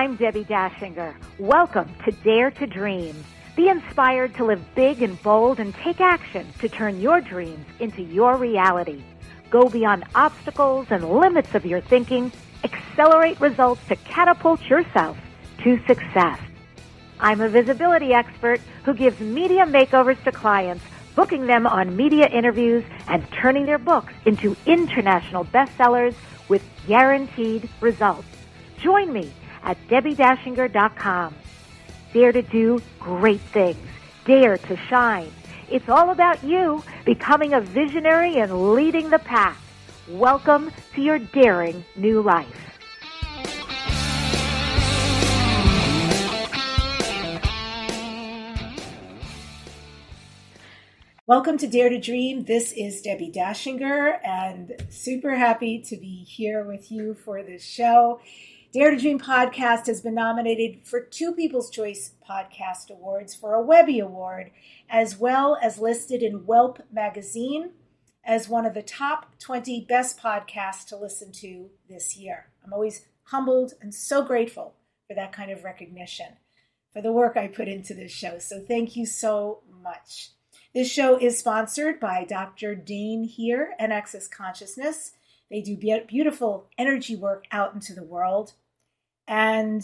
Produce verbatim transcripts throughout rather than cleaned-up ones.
I'm Debbie Dashinger. Welcome to Dare to Dream. Be inspired to live big and bold and take action to turn your dreams into your reality. Go beyond obstacles and limits of your thinking. Accelerate results to catapult yourself to success. I'm a visibility expert who gives media makeovers to clients, booking them on media interviews and turning their books into international bestsellers with guaranteed results. Join me at debbie dashinger dot com. Dare to do great things. Dare to shine. It's all about you becoming a visionary and leading the pack. Welcome to your daring new life. Welcome to Dare to Dream. This is Debbie Dashinger, and super happy to be here with you for this show. Dare to Dream podcast has been nominated for two People's Choice Podcast Awards, for a Webby Award, as well as listed in Whelp magazine as one of the top twenty best podcasts to listen to this year. I'm always humbled and so grateful for that kind of recognition, for the work I put into this show. So thank you so much. This show is sponsored by Doctor Dane here and Access Consciousness. They do be- beautiful energy work out into the world. And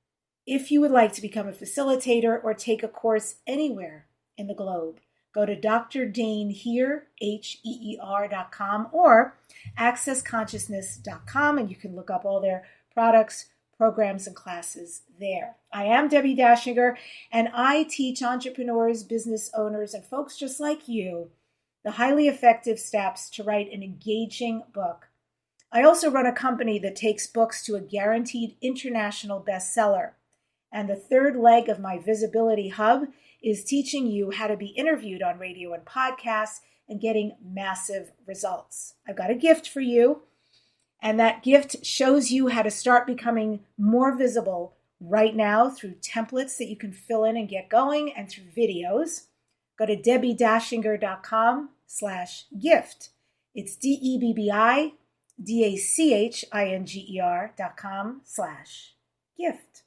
if you would like to become a facilitator or take a course anywhere in the globe, go to Doctor Dane here, H E E R dot com or access consciousness dot com, and you can look up all their products, programs, and classes there. I am Debbie Dashinger, and I teach entrepreneurs, business owners, and folks just like you the highly effective steps to write an engaging book. I also run a company that takes books to a guaranteed international bestseller. And the third leg of my Visibility Hub is teaching you how to be interviewed on radio and podcasts and getting massive results. I've got a gift for you, and that gift shows you how to start becoming more visible right now through templates that you can fill in and get going, and through videos. Go to debbie dashinger dot com slash gift. It's D E B B I D A C H I N G E R dot com slash gift.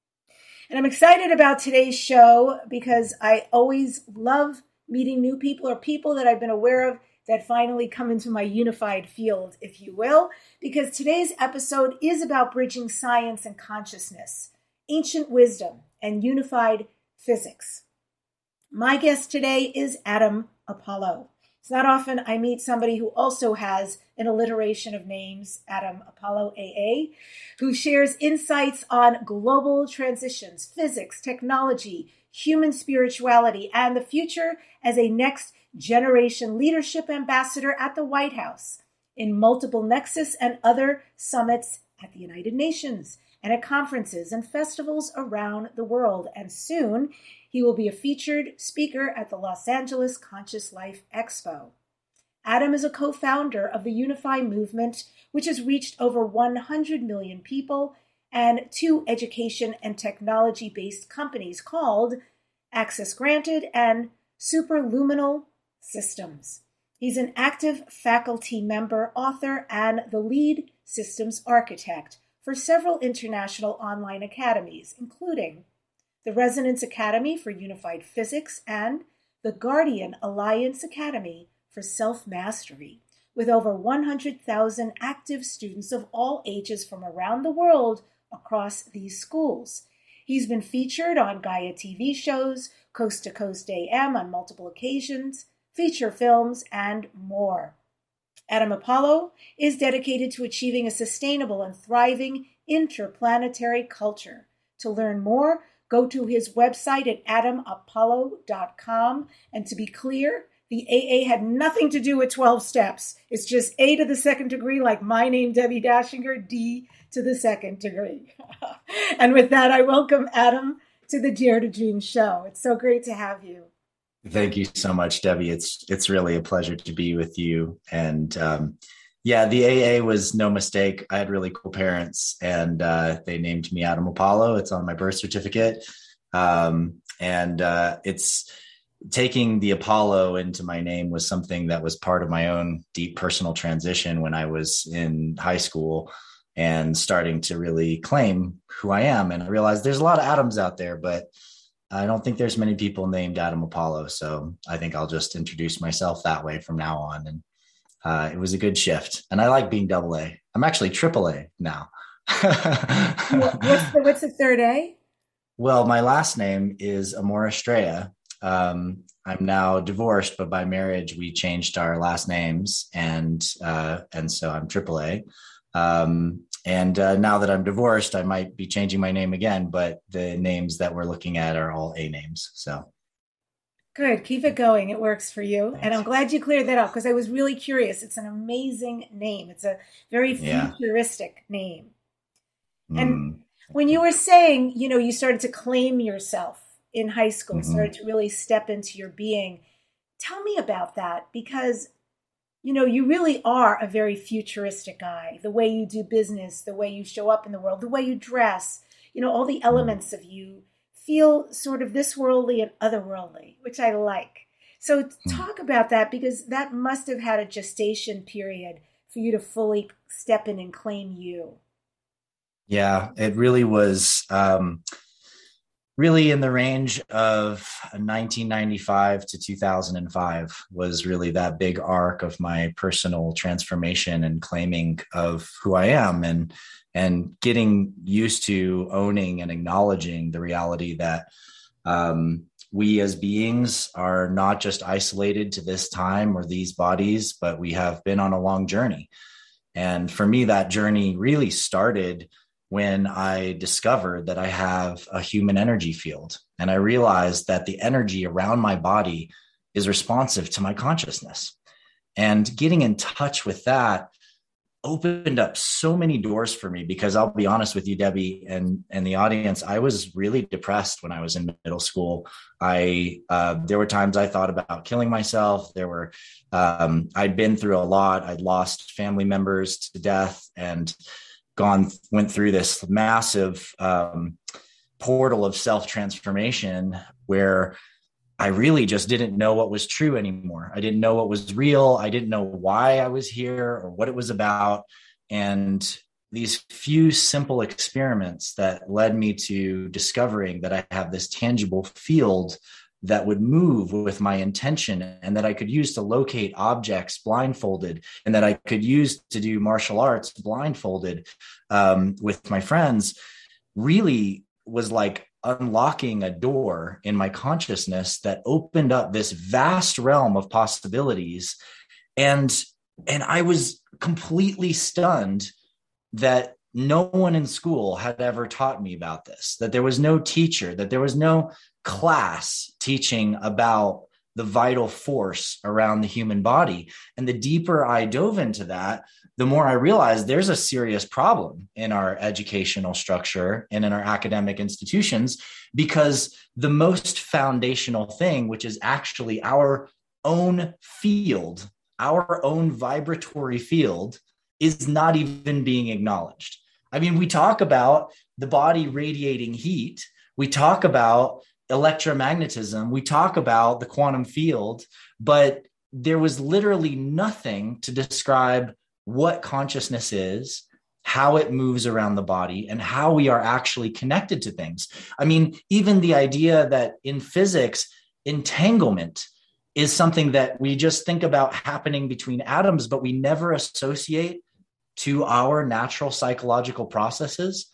And I'm excited about today's show because I always love meeting new people or people that I've been aware of that finally come into my unified field, if you will, because today's episode is about bridging science and consciousness, ancient wisdom, and unified physics. My guest today is Adam Apollo. It's not often I meet somebody who also has an alliteration of names, Adam Apollo A A, who shares insights on global transitions, physics, technology, human spirituality, and the future as a next generation leadership ambassador at the White House, in multiple Nexus and other summits at the United Nations, and at conferences and festivals around the world. And soon, he will be a featured speaker at the Los Angeles Conscious Life Expo. Adam is a co-founder of the Unify movement, which has reached over one hundred million people, and two education and technology-based companies called Access Granted and Superluminal Systems. He's an active faculty member, author, and the lead systems architect for several international online academies, including the Resonance Academy for Unified Physics and the Guardian Alliance Academy for Self-Mastery, with over one hundred thousand active students of all ages from around the world across these schools. He's been featured on Gaia T V shows, Coast to Coast A M on multiple occasions, feature films, and more. Adam Apollo is dedicated to achieving a sustainable and thriving interplanetary culture. To learn more, go to his website at adam apollo dot com. And to be clear, the A A had nothing to do with twelve steps. It's just A to the second degree, like my name, Debbie Dashinger, D to the second degree. And with that, I welcome Adam to the Dare to Dream show. It's so great to have you. Thank you so much, Debbie. It's it's really a pleasure to be with you. And um, yeah, the A A was no mistake. I had really cool parents, and uh, they named me Adam Apollo. It's on my birth certificate. Um, and uh, it's taking the Apollo into my name was something that was part of my own deep personal transition when I was in high school. and starting to really claim who I am. And I realized there's a lot of Adams out there, but I don't think there's many people named Adam Apollo. So I think I'll just introduce myself that way from now on. And uh, it was a good shift. And I like being double A. I'm actually triple A now. what's, the, what's the third A? Well, my last name is Amor Estrella. Um, I'm now divorced, but by marriage, we changed our last names. And, uh, and so I'm triple A. Um, and uh, now that I'm divorced, I might be changing my name again, but the names that we're looking at are all A names. So good. Keep it going. It works for you. Thanks. And I'm glad you cleared that up because I was really curious. It's an amazing name. It's a very futuristic yeah. name. And mm. when you were saying, you know, you started to claim yourself in high school, mm-hmm. started to really step into your being. Tell me about that because, you know, you really are a very futuristic guy. The way you do business, the way you show up in the world, the way you dress, you know, all the elements of you feel sort of this worldly and otherworldly, which I like. So talk about that because that must have had a gestation period for you to fully step in and claim you. Yeah, it really was um, really in the range of nineteen ninety-five to two thousand five was really that big arc of my personal transformation and claiming of who I am and and getting used to owning and acknowledging the reality that um, we as beings are not just isolated to this time or these bodies, but we have been on a long journey. And for me, that journey really started when I discovered that I have a human energy field. And I realized that the energy around my body is responsive to my consciousness. And getting in touch with that opened up so many doors for me because I'll be honest with you, Debbie, and, and the audience, I was really depressed when I was in middle school. I uh, there were times I thought about killing myself. There were, um, I'd been through a lot. I'd lost family members to death and gone, went through this massive um, portal of self-transformation where I really just didn't know what was true anymore. I didn't know what was real. I didn't know why I was here or what it was about. And these few simple experiments that led me to discovering that I have this tangible field that would move with my intention and that I could use to locate objects blindfolded and that I could use to do martial arts blindfolded um, with my friends really was like unlocking a door in my consciousness that opened up this vast realm of possibilities. And, and I was completely stunned that no one in school had ever taught me about this, that there was no teacher, that there was no class teaching about the vital force around the human body. And the deeper I dove into that, the more I realized there's a serious problem in our educational structure and in our academic institutions, because the most foundational thing, which is actually our own field, our own vibratory field, is not even being acknowledged. I mean, we talk about the body radiating heat. We talk about electromagnetism. We talk about the quantum field, but there was literally nothing to describe what consciousness is, how it moves around the body, and how we are actually connected to things. I mean, even the idea that in physics, entanglement is something that we just think about happening between atoms, but we never associate to our natural psychological processes.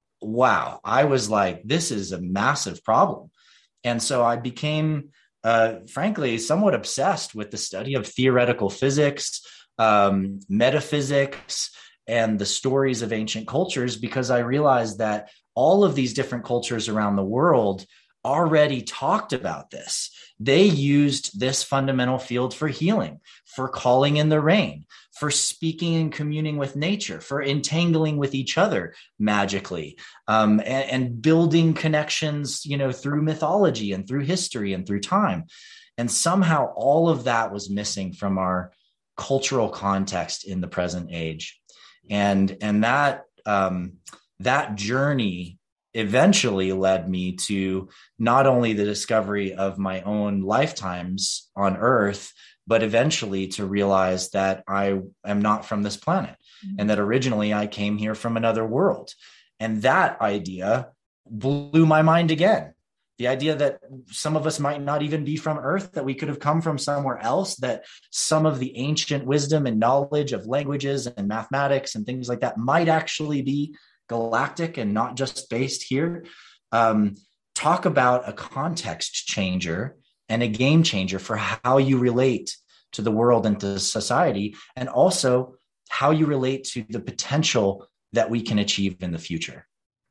Wow. I was like, this is a massive problem. And so I became, uh, frankly, somewhat obsessed with the study of theoretical physics, um, metaphysics, and the stories of ancient cultures, because I realized that all of these different cultures around the world already talked about this. They used this fundamental field for healing, for calling in the rain, for speaking and communing with nature, for entangling with each other magically, um, and, and building connections, you know, through mythology and through history and through time. And somehow all of that was missing from our cultural context in the present age. And, and that, um, that journey eventually led me to not only the discovery of my own lifetimes on Earth, but eventually to realize that I am not from this planet. mm-hmm. and that originally I came here from another world. And that idea blew my mind again. The idea that some of us might not even be from Earth, that we could have come from somewhere else, that some of the ancient wisdom and knowledge of languages and mathematics and things like that might actually be galactic and not just based here. Um, talk about a context changer and a game changer for how you relate to the world and to society, and also how you relate to the potential that we can achieve in the future.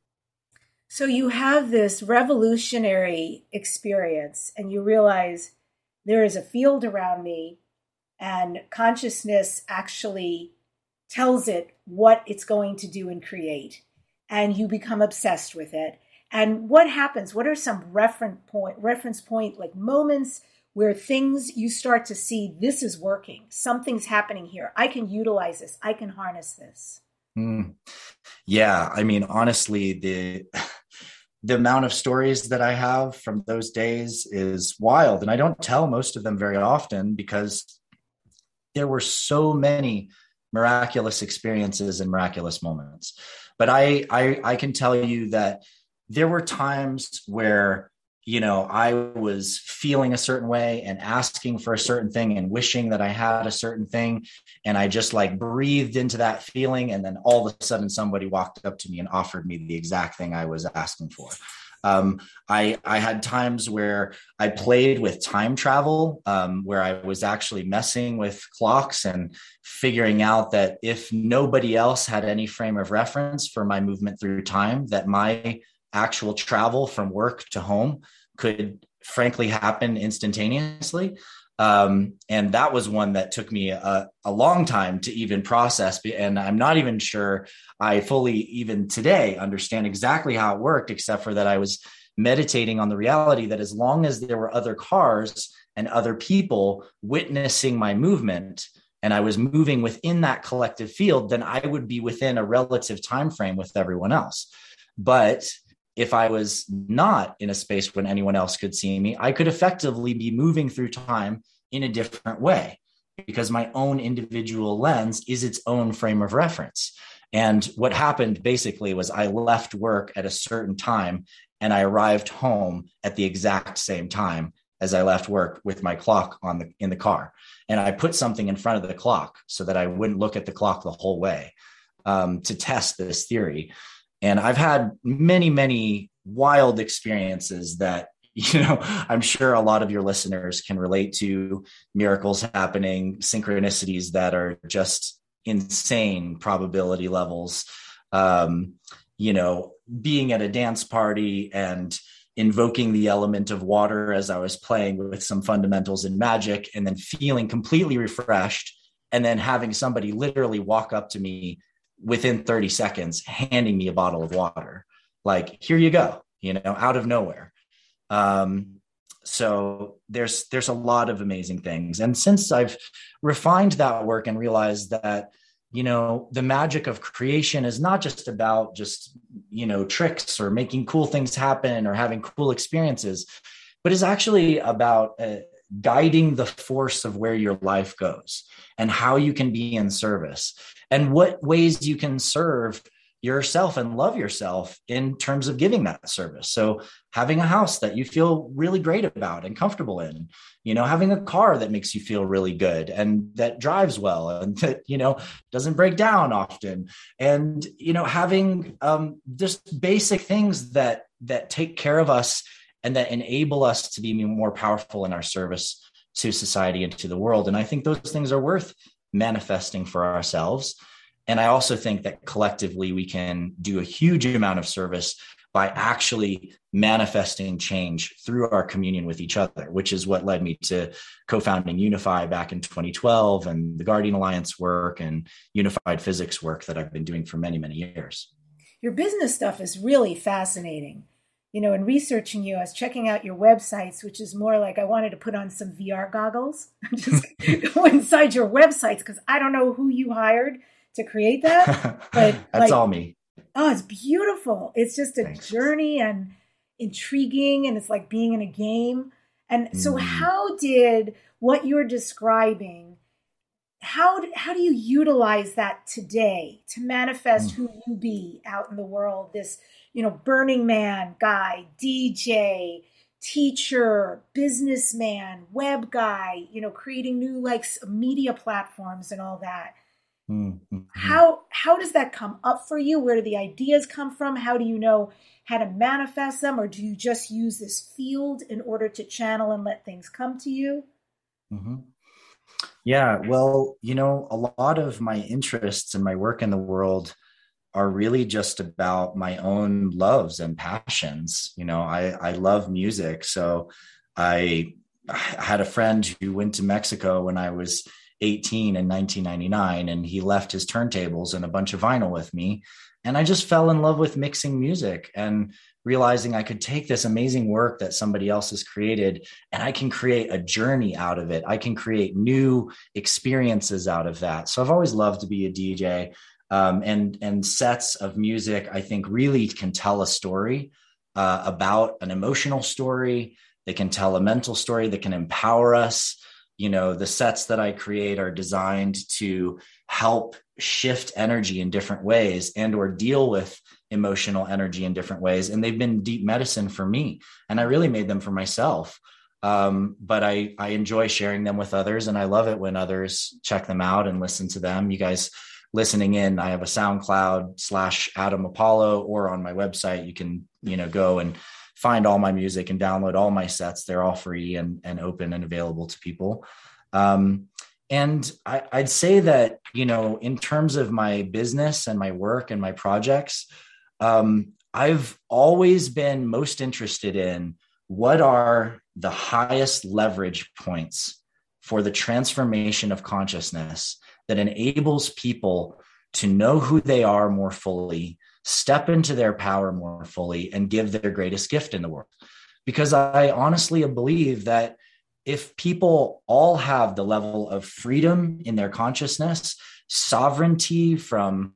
So you have this revolutionary experience and you realize there is a field around me and consciousness actually tells it what it's going to do and create. And you become obsessed with it. And what happens? What are some reference point, reference point, like moments where things you start to see, this is working, something's happening here. I can utilize this. I can harness this. Mm. Yeah. I mean, honestly, the, the amount of stories that I have from those days is wild. And I don't tell most of them very often because there were so many miraculous experiences and miraculous moments. But I, I, I can tell you that there were times where, you know, I was feeling a certain way and asking for a certain thing and wishing that I had a certain thing. And I just like breathed into that feeling. And then all of a sudden somebody walked up to me and offered me the exact thing I was asking for. Um, I, I had times where I played with time travel, um, where I was actually messing with clocks and figuring out that if nobody else had any frame of reference for my movement through time, that my actual travel from work to home could frankly happen instantaneously. Um, and that was one that took me a, a long time to even process. And I'm not even sure I fully, even today, understand exactly how it worked, except for that I was meditating on the reality that as long as there were other cars and other people witnessing my movement, and I was moving within that collective field, then I would be within a relative time frame with everyone else. But if I was not in a space when anyone else could see me, I could effectively be moving through time in a different way because my own individual lens is its own frame of reference. And what happened basically was I left work at a certain time and I arrived home at the exact same time as I left work with my clock on the in the car. And I put something in front of the clock so that I wouldn't look at the clock the whole way um, to test this theory. And I've had many, many wild experiences that, you know, I'm sure a lot of your listeners can relate to, miracles happening, synchronicities that are just insane probability levels. Um, you know, being at a dance party and invoking the element of water as I was playing with some fundamentals in magic, and then feeling completely refreshed, and then having somebody literally walk up to me within thirty seconds, handing me a bottle of water, like, here you go, you know, out of nowhere. Um, so there's, there's a lot of amazing things. And since I've refined that work and realized that, you know, the magic of creation is not just about just, you know, tricks or making cool things happen or having cool experiences, but is actually about uh, guiding the force of where your life goes and how you can be in service and what ways you can serve yourself and love yourself in terms of giving that service. So having a house that you feel really great about and comfortable in, you know, having a car that makes you feel really good and that drives well and that, you know, doesn't break down often. And, you know, having um, just basic things that, that take care of us and that enable us to be more powerful in our service to society and to the world. And I think those things are worth manifesting for ourselves. And I also think that collectively we can do a huge amount of service by actually manifesting change through our communion with each other, which is what led me to co-founding Unify back in twenty twelve and the Guardian Alliance work and unified physics work that I've been doing for many, many years. Your business stuff is really fascinating. You know, in researching you, I was checking out your websites, which is more like I wanted to put on some V R goggles, just go inside your websites because I don't know who you hired to create that. But that's like, all me. Oh, it's beautiful. It's just a Thanks. journey and intriguing, and it's like being in a game. And so Mm. how did what you're describing how do, how do you utilize that today to manifest mm. who you be out in the world? This, you know, Burning Man guy, D J, teacher, businessman, web guy, you know, creating new like media platforms and all that. Mm-hmm. How how does that come up for you? Where do the ideas come from? How do you know how to manifest them? Or do you just use this field in order to channel and let things come to you? Mm-hmm. Yeah, well, you know, a lot of my interests and my work in the world are really just about my own loves and passions. You know, I, I love music. So I, I had a friend who went to Mexico when I was eighteen in nineteen ninety-nine, and he left his turntables and a bunch of vinyl with me. And I just fell in love with mixing music and realizing I could take this amazing work that somebody else has created and I can create a journey out of it. I can create new experiences out of that. So I've always loved to be a D J. Um, and, and sets of music, I think, really can tell a story uh, about an emotional story. They can tell a mental story that can empower us. You know, the sets that I create are designed to help shift energy in different ways and or deal with emotional energy in different ways. And they've been deep medicine for me. And I really made them for myself. Um, but I, I enjoy sharing them with others. And I love it when others check them out and listen to them. You guys listening in, I have a SoundCloud slash Adam Apollo, or on my website, you can, you know, go and find all my music and download all my sets. They're all free and, and open and available to people. Um, and I, I'd say that, you know, in terms of my business and my work and my projects, um, I've always been most interested in what are the highest leverage points for the transformation of consciousness that enables people to know who they are more fully, step into their power more fully, and give their greatest gift in the world. Because I honestly believe that if people all have the level of freedom in their consciousness, sovereignty from,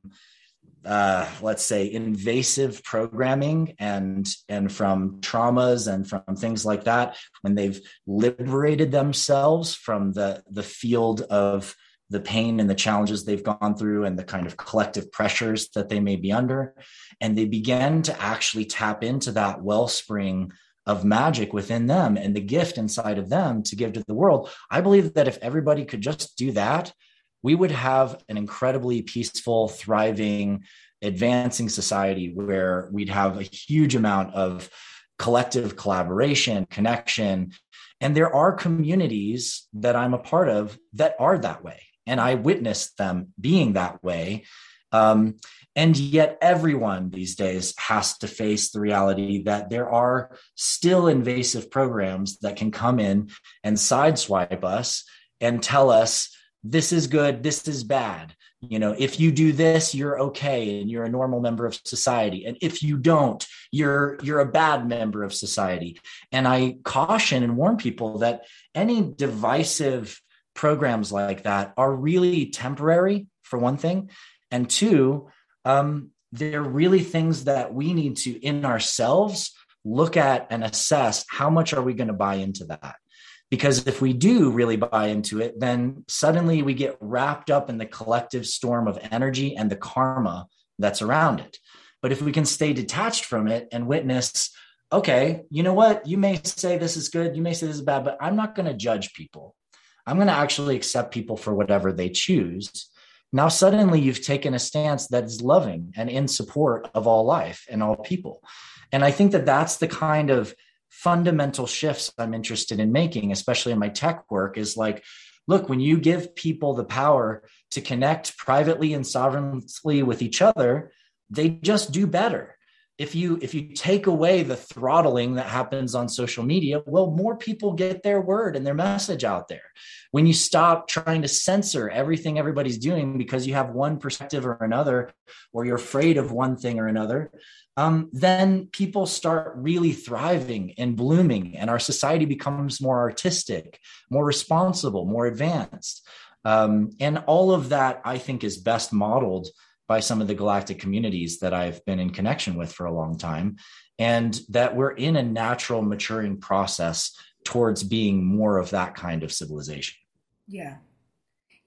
uh, let's say, invasive programming and, and from traumas and from things like that, when they've liberated themselves from the, the field of the pain and the challenges they've gone through and the kind of collective pressures that they may be under, and they begin to actually tap into that wellspring of magic within them and the gift inside of them to give to the world. I believe that if everybody could just do that, we would have an incredibly peaceful, thriving, advancing society where we'd have a huge amount of collective collaboration, connection. And there are communities that I'm a part of that are that way. And I witnessed them being that way. Um, and yet everyone these days has to face the reality that there are still invasive programs that can come in and sideswipe us and tell us, this is good, this is bad. You know, if you do this, you're okay and you're a normal member of society. And if you don't, you're you're a bad member of society. And I caution and warn people that any divisive programs like that are really temporary, for one thing. And two, um, they're really things that we need to, in ourselves, look at and assess how much are we going to buy into that. Because if we do really buy into it, then suddenly we get wrapped up in the collective storm of energy and the karma that's around it. But if we can stay detached from it and witness, okay, you know what? You may say this is good, you may say this is bad, but I'm not going to judge people. I'm going to actually accept people for whatever they choose. Now, suddenly you've taken a stance that is loving and in support of all life and all people. And I think that that's the kind of fundamental shifts I'm interested in making, especially in my tech work, is like, look, when you give people the power to connect privately and sovereignly with each other, they just do better. If you if you take away the throttling that happens on social media, well, more people get their word and their message out there. When you stop trying to censor everything everybody's doing because you have one perspective or another, or you're afraid of one thing or another, um, then people start really thriving and blooming, and our society becomes more artistic, more responsible, more advanced. Um, and all of that, I think, is best modeled by some of the galactic communities that I've been in connection with for a long time, and that we're in a natural maturing process towards being more of that kind of civilization. Yeah.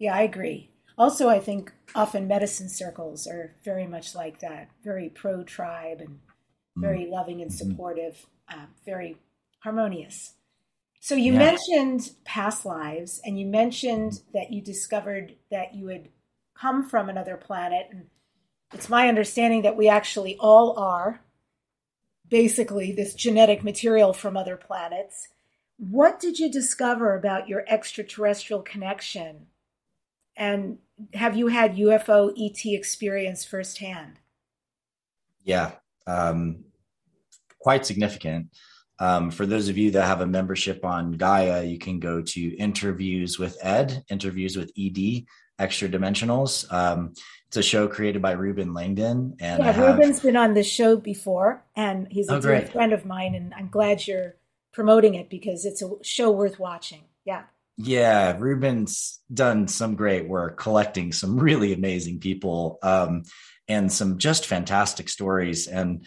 Yeah, I agree. Also, I think often medicine circles are very much like that, very pro-tribe and very loving and Mm-hmm. supportive, uh, very harmonious. So you Yeah. mentioned past lives, and you mentioned that you discovered that you had come from another planet. And it's my understanding that we actually all are basically this genetic material from other planets. What did you discover about your extraterrestrial connection? And have you had U F O E T experience firsthand? Yeah. Um, quite significant. Um, for those of you that have a membership on Gaia, you can go to Interviews with Ed, Interviews with E D, Extra Dimensionals. Um, it's a show created by Ruben Langdon, and I Yeah, have. Ruben's been on this show before, and he's a Oh, dear great. friend of mine, and I'm glad you're promoting it because it's a show worth watching. Yeah. Yeah, Ruben's done some great work collecting some really amazing people, um, and some just fantastic stories. And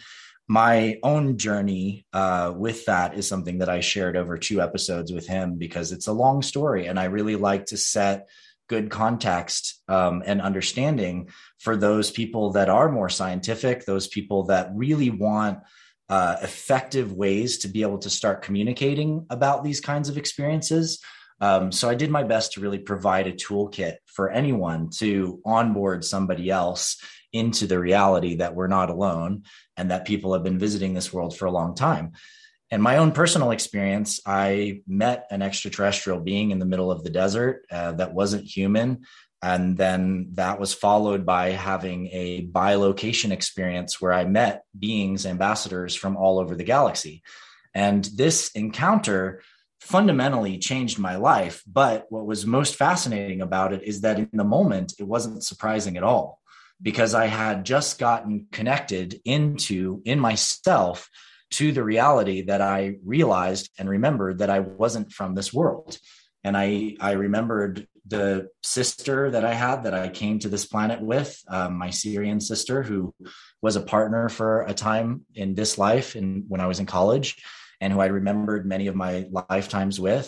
my own journey uh, with that is something that I shared over two episodes with him because it's a long story. And I really like to set good context um, and understanding for those people that are more scientific, those people that really want uh, effective ways to be able to start communicating about these kinds of experiences. Um, so I did my best to really provide a toolkit for anyone to onboard somebody else into the reality that we're not alone and that people have been visiting this world for a long time. And my own personal experience, I met an extraterrestrial being in the middle of the desert uh, that wasn't human. And then that was followed by having a bilocation experience where I met beings, ambassadors from all over the galaxy. And this encounter fundamentally changed my life. But what was most fascinating about it is that in the moment, it wasn't surprising at all, because I had just gotten connected into, in myself, to the reality that I realized and remembered that I wasn't from this world. And I, I remembered the sister that I had that I came to this planet with, um, my Syrian sister, who was a partner for a time in this life and when I was in college, and who I remembered many of my lifetimes with.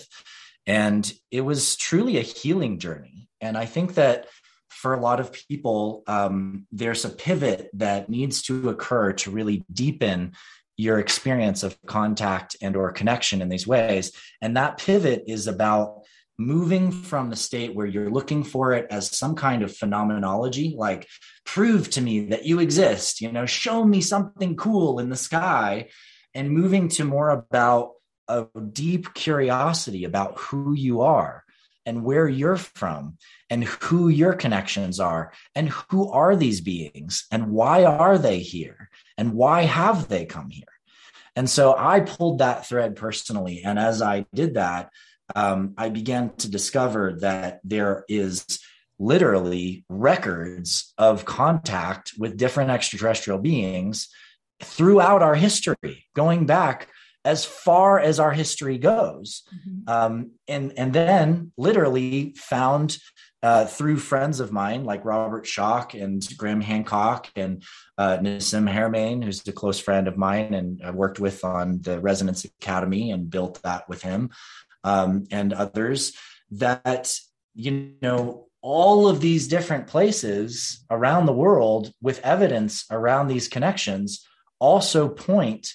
And it was truly a healing journey. And I think that for a lot of people, um, there's a pivot that needs to occur to really deepen your experience of contact and or connection in these ways. And that pivot is about moving from the state where you're looking for it as some kind of phenomenology, like prove to me that you exist, you know, show me something cool in the sky, and moving to more about a deep curiosity about who you are and where you're from and who your connections are and who are these beings and why are they here and why have they come here. And so I pulled that thread personally. And as I did that, um, I began to discover that there is literally records of contact with different extraterrestrial beings throughout our history, going back as far as our history goes. Mm-hmm. Um, and, and then literally found uh, through friends of mine like Robert Schoch and Graham Hancock and uh, Nassim Haramein, who's a close friend of mine and I worked with on the Resonance Academy and built that with him, um, and others, that, you know, all of these different places around the world with evidence around these connections also point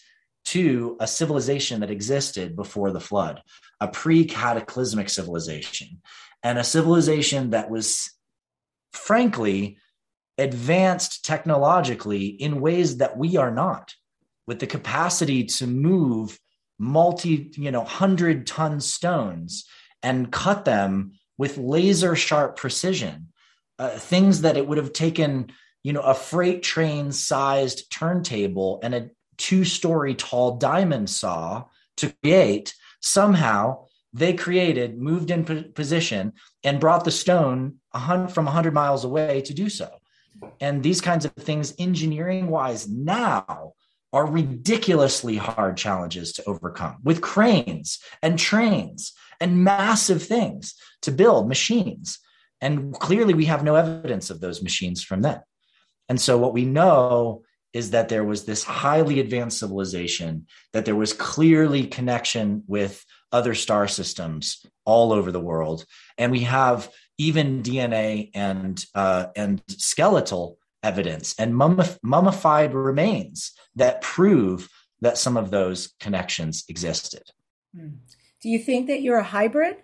to a civilization that existed before the flood, a pre-cataclysmic civilization, and a civilization that was, frankly, advanced technologically in ways that we are not, with the capacity to move multi, you know, hundred ton stones and cut them with laser sharp precision, uh, things that it would have taken, you know, a freight train sized turntable and a two story tall diamond saw to create. Somehow they created, moved in position and brought the stone from one hundred miles away to do so. And these kinds of things, engineering wise, now are ridiculously hard challenges to overcome with cranes and trains and massive things to build machines. And clearly we have no evidence of those machines from then. And so what we know is that there was this highly advanced civilization, that there was clearly connection with other star systems all over the world. And we have even D N A and uh, and skeletal evidence and mummif- mummified remains that prove that some of those connections existed. Do you think that you're a hybrid?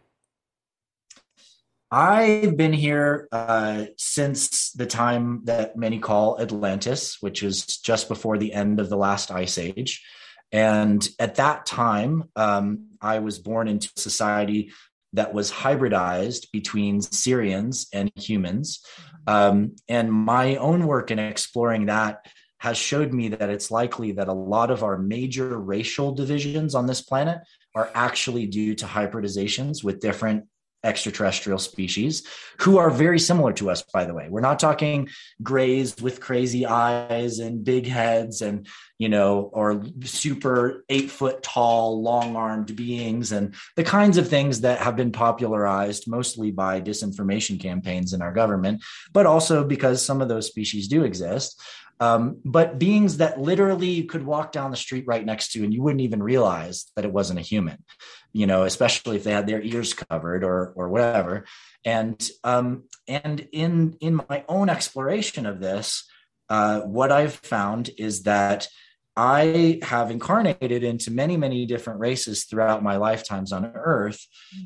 I've been here uh, since the time that many call Atlantis, which was just before the end of the last ice age. And at that time, um, I was born into a society that was hybridized between Syrians and humans. Um, and my own work in exploring that has showed me that it's likely that a lot of our major racial divisions on this planet are actually due to hybridizations with different extraterrestrial species who are very similar to us, by the way. We're not talking grays with crazy eyes and big heads and, you know, or super eight foot tall, long armed beings and the kinds of things that have been popularized mostly by disinformation campaigns in our government, but also because some of those species do exist. Um, but beings that literally you could walk down the street right next to and you wouldn't even realize that it wasn't a human, you know, especially if they had their ears covered or or whatever. And um, and in in my own exploration of this, uh, what I've found is that I have incarnated into many, many different races throughout my lifetimes on Earth,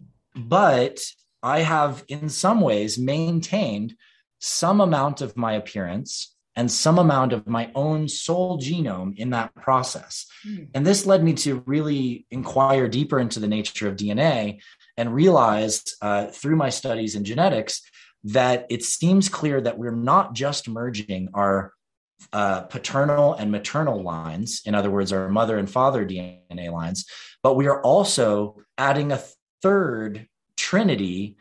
but I have in some ways maintained some amount of my appearance and some amount of my own soul genome in that process. Mm. And this led me to really inquire deeper into the nature of D N A and realized uh, through my studies in genetics that it seems clear that we're not just merging our uh, paternal and maternal lines, in other words, our mother and father D N A lines, but we are also adding a third trinity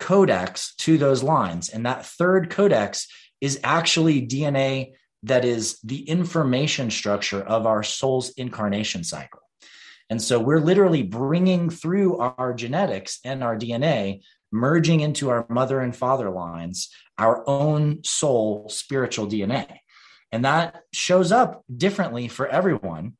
codex to those lines. And that third codex is actually D N A that is the information structure of our soul's incarnation cycle. And so we're literally bringing through our genetics and our D N A, merging into our mother and father lines, our own soul spiritual D N A. And that shows up differently for everyone.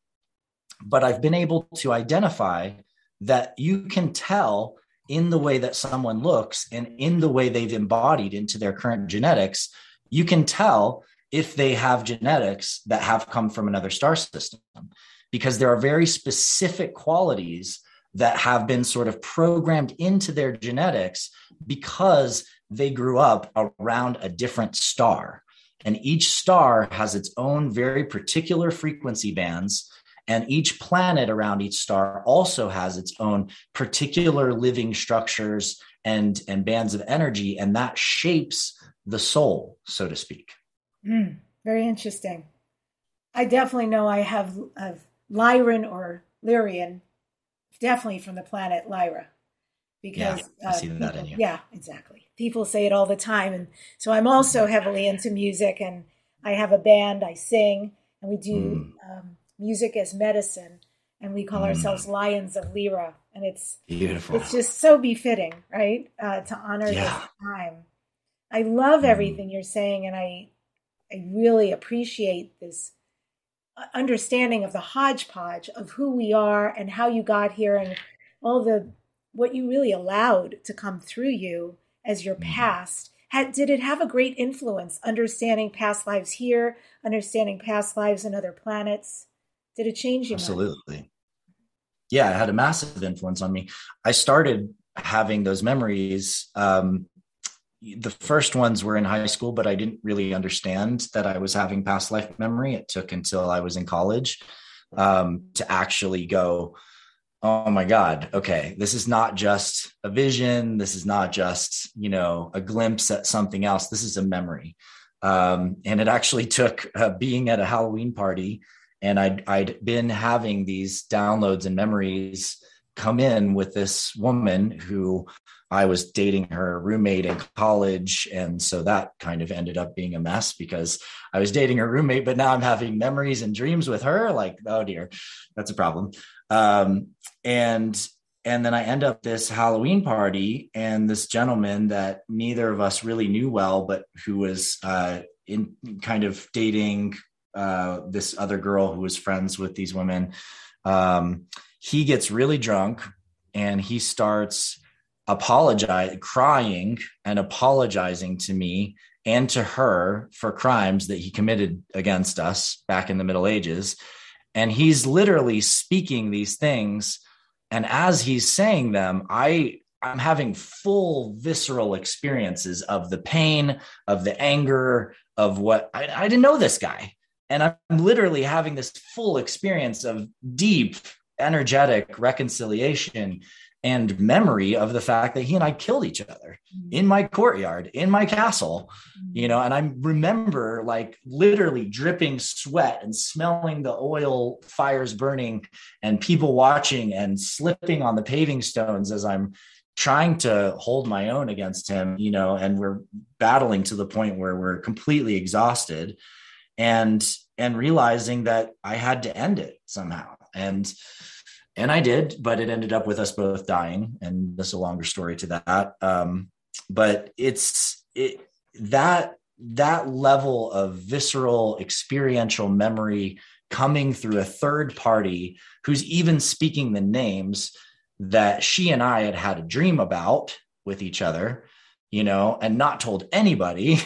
But I've been able to identify that you can tell in the way that someone looks and in the way they've embodied into their current genetics, you can tell if they have genetics that have come from another star system, because there are very specific qualities that have been sort of programmed into their genetics because they grew up around a different star. And each star has its own very particular frequency bands. And each planet around each star also has its own particular living structures and, and bands of energy. And that shapes the soul, so to speak. Mm, very interesting. I definitely know I have, have Lyran or Lyrian, definitely from the planet Lyra. Because yeah, I see uh, that people, in you. Yeah, exactly. People say it all the time. And so I'm also heavily into music, and I have a band, I sing, and we do mm. um, music as medicine, and we call mm. ourselves Lions of Lyra. And it's beautiful. It's just so befitting, right? Uh, to honor yeah. this time. I love everything mm. you're saying, and I, I really appreciate this understanding of the hodgepodge of who we are and how you got here, and all the what you really allowed to come through you as your mm. past. Had, did it have a great influence, understanding past lives here, understanding past lives in other planets? Did it change you? Absolutely. Much? Yeah, it had a massive influence on me. I started having those memories. Um, the first ones were in high school, but I didn't really understand that I was having past life memory. It took until I was in college um, to actually go, oh my God, okay, this is not just a vision. This is not just, you know, a glimpse at something else. This is a memory. Um, and it actually took uh, being at a Halloween party, and I'd, I'd been having these downloads and memories come in with this woman who I was dating her roommate in college. And so that kind of ended up being a mess because I was dating her roommate, but now I'm having memories and dreams with her. Like, oh dear, that's a problem. Um, and, and then I end up this Halloween party, and this gentleman that neither of us really knew well, but who was, uh, in kind of dating, uh, this other girl who was friends with these women. Um, he gets really drunk, and he starts, apologize, crying and apologizing to me and to her for crimes that he committed against us back in the Middle Ages. And he's literally speaking these things. And as he's saying them, I, I'm having full visceral experiences of the pain, of the anger, of what I, I didn't know this guy. And I'm literally having this full experience of deep, energetic reconciliation and memory of the fact that he and I killed each other in my courtyard, in my castle, you know, and I remember like literally dripping sweat and smelling the oil fires burning and people watching and slipping on the paving stones as I'm trying to hold my own against him, you know, and we're battling to the point where we're completely exhausted and, and realizing that I had to end it somehow. And And I did, but it ended up with us both dying. And there's a longer story to that. Um, but it's it, that, that level of visceral experiential memory coming through a third party who's even speaking the names that she and I had had a dream about with each other, you know, and not told anybody,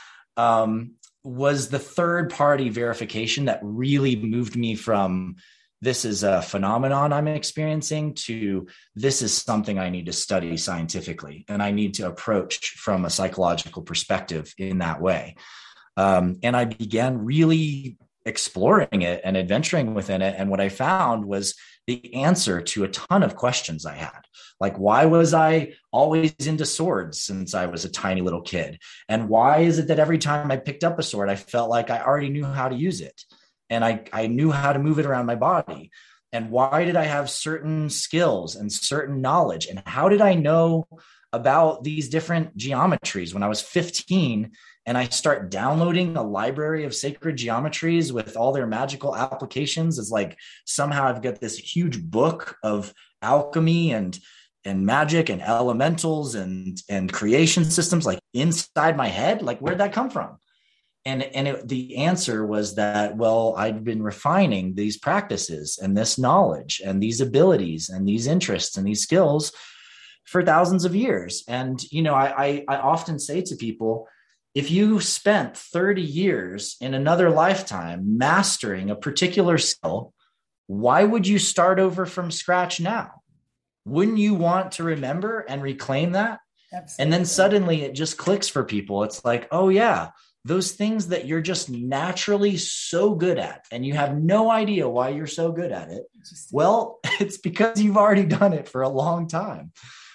um, was the third party verification that really moved me from this is a phenomenon I'm experiencing to this is something I need to study scientifically and I need to approach from a psychological perspective in that way. Um, and I began really exploring it and adventuring within it. And what I found was the answer to a ton of questions I had. Like, why was I always into swords since I was a tiny little kid? And why is it that every time I picked up a sword, I felt like I already knew how to use it? And I, I knew how to move it around my body. And why did I have certain skills and certain knowledge? And how did I know about these different geometries when I was fifteen and I start downloading a library of sacred geometries with all their magical applications? It's like somehow I've got this huge book of alchemy and and magic and elementals and, and creation systems like inside my head. Like, where'd that come from? And, and it, the answer was that, well, I'd been refining these practices and this knowledge and these abilities and these interests and these skills for thousands of years. And, you know, I, I, I often say to people, if you spent thirty years in another lifetime mastering a particular skill, why would you start over from scratch now? Wouldn't you want to remember and reclaim that? Absolutely. And then suddenly it just clicks for people. It's like, oh yeah, those things that you're just naturally so good at, and you have no idea why you're so good at it. Well, it's because you've already done it for a long time.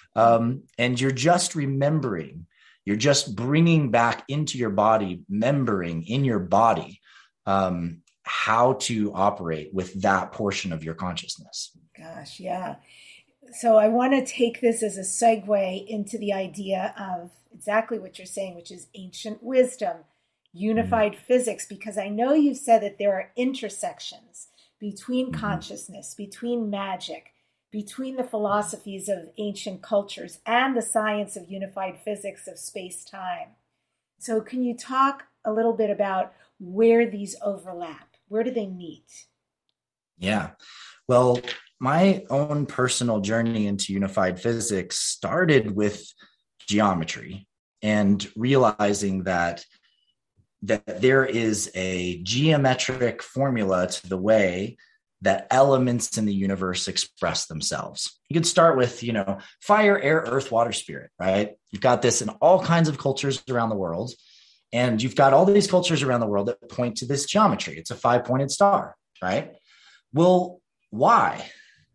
Um, and you're just remembering, you're just bringing back into your body, remembering in your body, um, how to operate with that portion of your consciousness. Gosh, yeah. So I want to take this as a segue into the idea of exactly what you're saying, which is ancient wisdom, unified mm-hmm. physics, because I know you've said that there are intersections between mm-hmm. consciousness, between magic, between the philosophies of ancient cultures and the science of unified physics of space-time. So can you talk a little bit about where these overlap? Where do they meet? Yeah. Well, my own personal journey into unified physics started with geometry and realizing that that there is a geometric formula to the way that elements in the universe express themselves. You could start with, you know, fire, air, earth, water, spirit, right? You've got this in all kinds of cultures around the world. And you've got all these cultures around the world that point to this geometry. It's a five-pointed star, right? Well, why?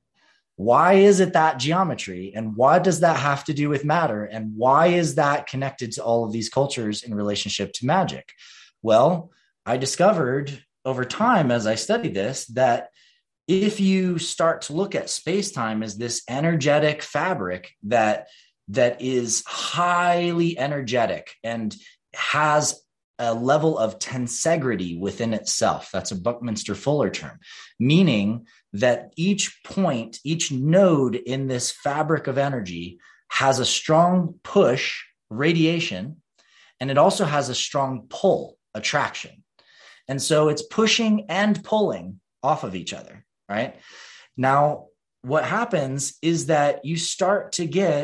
Why is it that geometry? And what does that have to do with matter? And why is that connected to all of these cultures in relationship to magic? Well, I discovered over time as I studied this, that if you start to look at space-time as this energetic fabric that, that is highly energetic and has a level of tensegrity within itself. That's a Buckminster Fuller term, meaning that each point, each node in this fabric of energy has a strong push, radiation, and it also has a strong pull, attraction. And so it's pushing and pulling off of each other, right? Now, what happens is that you start to get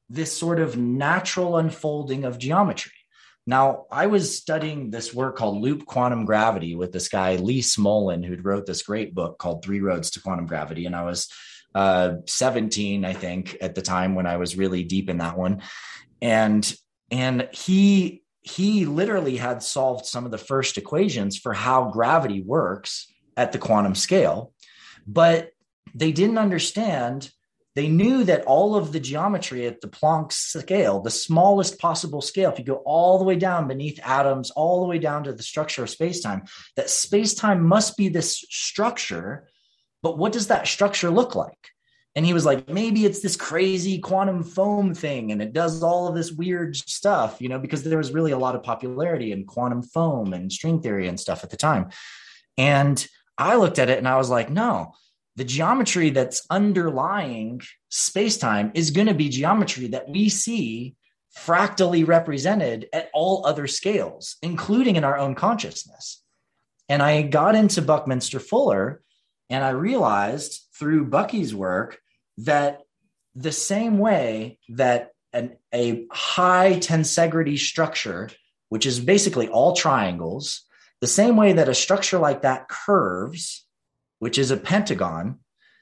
this sort of natural unfolding of geometry. Now, I was studying this work called Loop Quantum Gravity with this guy, Lee Smolin, who wrote this great book called Three Roads to Quantum Gravity. And I was uh, seventeen, I think, at the time when I was really deep in that one. And, and he, he literally had solved some of the first equations for how gravity works at the quantum scale, but they didn't understand. They knew that all of the geometry at the Planck scale, the smallest possible scale, if you go all the way down beneath atoms, all the way down to the structure of space-time, that space-time must be this structure, but what does that structure look like? And he was like, maybe it's this crazy quantum foam thing, and it does all of this weird stuff, you know, because there was really a lot of popularity in quantum foam and string theory and stuff at the time. And I looked at it and I was like, no, the geometry that's underlying space-time is going to be geometry that we see fractally represented at all other scales, including in our own consciousness. And I got into Buckminster Fuller, and I realized through Bucky's work that the same way that an, a high tensegrity structure, which is basically all triangles, the same way that a structure like that curves, which is a pentagon,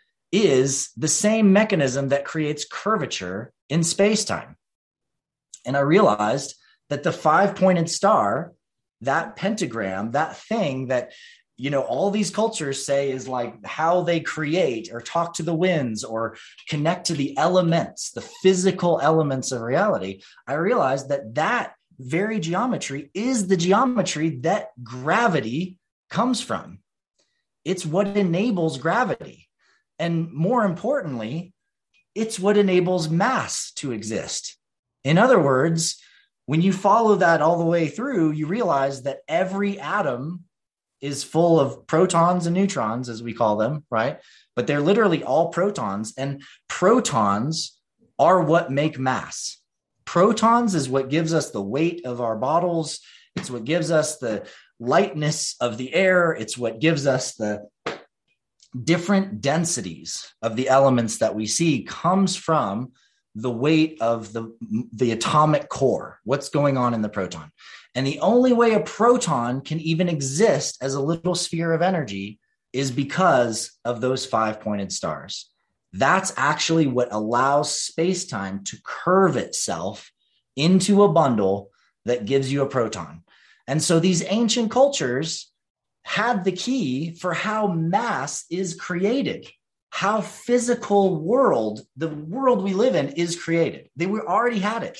is the same mechanism that creates curvature in space-time. And I realized that the five-pointed star, that pentagram, that thing that, you know, all these cultures say is like how they create or talk to the winds or connect to the elements, the physical elements of reality, I realized that that very geometry is the geometry that gravity comes from. It's what enables gravity. And more importantly, it's what enables mass to exist. In other words, when you follow that all the way through, you realize that every atom is full of protons and neutrons, as we call them, right? But they're literally all protons, and protons are what make mass. Protons is what gives us the weight of our bottles. It's what gives us the lightness of the air. It's what gives us the different densities of the elements that we see comes from the weight of the, the atomic core, what's going on in the proton. And the only way a proton can even exist as a little sphere of energy is because of those five-pointed stars. That's actually what allows space-time to curve itself into a bundle that gives you a proton. And so these ancient cultures had the key for how mass is created, how physical world, the world we live in, is created. They were already had it.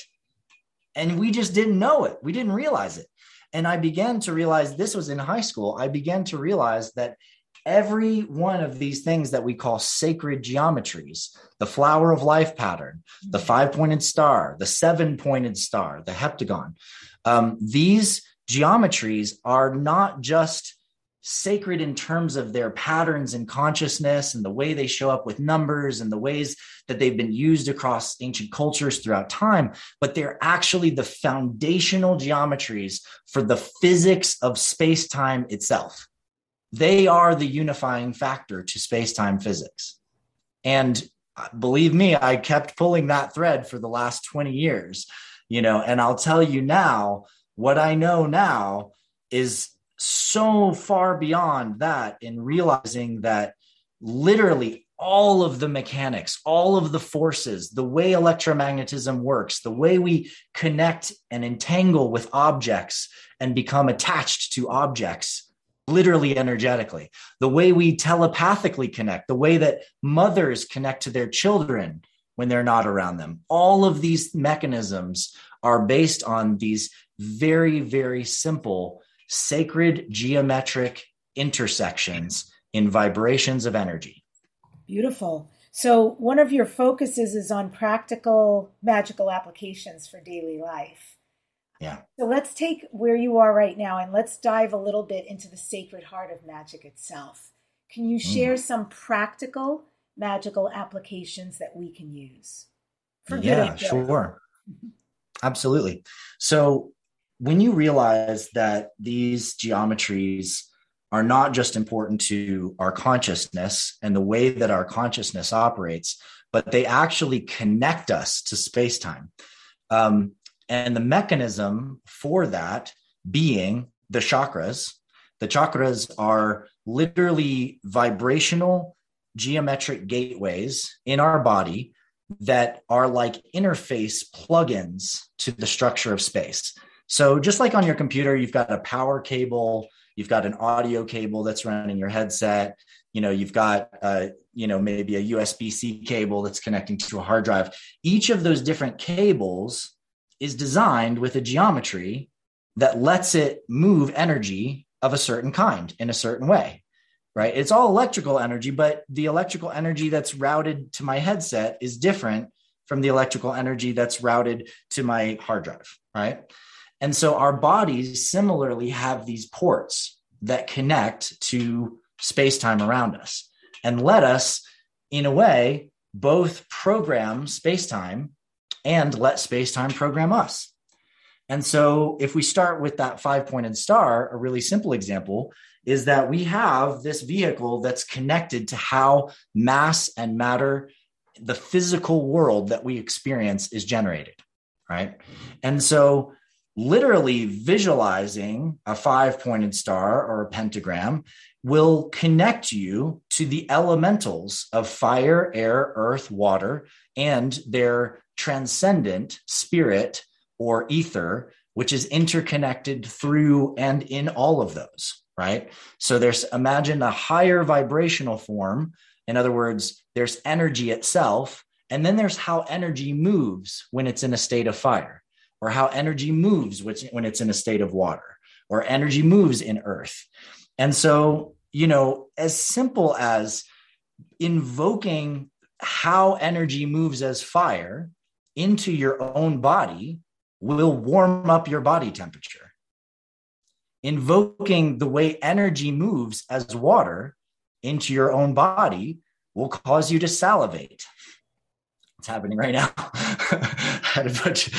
And we just didn't know it. We didn't realize it. And I began to realize, this was in high school, I began to realize that every one of these things that we call sacred geometries, the flower of life pattern, the five-pointed star, the seven-pointed star, the heptagon, um, these geometries are not just sacred in terms of their patterns in consciousness and the way they show up with numbers and the ways that they've been used across ancient cultures throughout time, but they're actually the foundational geometries for the physics of space-time itself. They are the unifying factor to space-time physics. And believe me, I kept pulling that thread for the last twenty years, you know, and I'll tell you now, what I know now is so far beyond that, in realizing that literally all of the mechanics, all of the forces, the way electromagnetism works, the way we connect and entangle with objects and become attached to objects, literally energetically, the way we telepathically connect, the way that mothers connect to their children when they're not around them. All of these mechanisms are based on these very, very simple sacred geometric intersections in vibrations of energy. Beautiful. So one of your focuses is on practical magical applications for daily life. Yeah. So let's take where you are right now and let's dive a little bit into the sacred heart of magic itself. Can you share mm. some practical magical applications that we can use? For yeah, sure. Absolutely. So when you realize that these geometries are not just important to our consciousness and the way that our consciousness operates, but they actually connect us to space-time. Um, and the mechanism for that being the chakras. The chakras are literally vibrational geometric gateways in our body that are like interface plugins to the structure of space. So just like on your computer, you've got a power cable, you've got an audio cable that's running your headset, you know, you've got, uh, you know, maybe a U S B-C cable that's connecting to a hard drive. Each of those different cables is designed with a geometry that lets it move energy of a certain kind in a certain way, right? It's all electrical energy, but the electrical energy that's routed to my headset is different from the electrical energy that's routed to my hard drive, right? And so our bodies similarly have these ports that connect to space-time around us and let us, in a way, both program space-time and let space-time program us. And so if we start with that five-pointed star, a really simple example is that we have this vehicle that's connected to how mass and matter, the physical world that we experience, is generated, right? And so literally visualizing a five-pointed star or a pentagram will connect you to the elementals of fire, air, earth, water, and their transcendent spirit or ether, which is interconnected through and in all of those, right? So there's, imagine a higher vibrational form. In other words, there's energy itself, and then there's how energy moves when it's in a state of fire, or how energy moves when it's in a state of water, or energy moves in earth. And so, you know, as simple as invoking how energy moves as fire into your own body will warm up your body temperature. Invoking the way energy moves as water into your own body will cause you to salivate. It's happening right now. Had a bunch,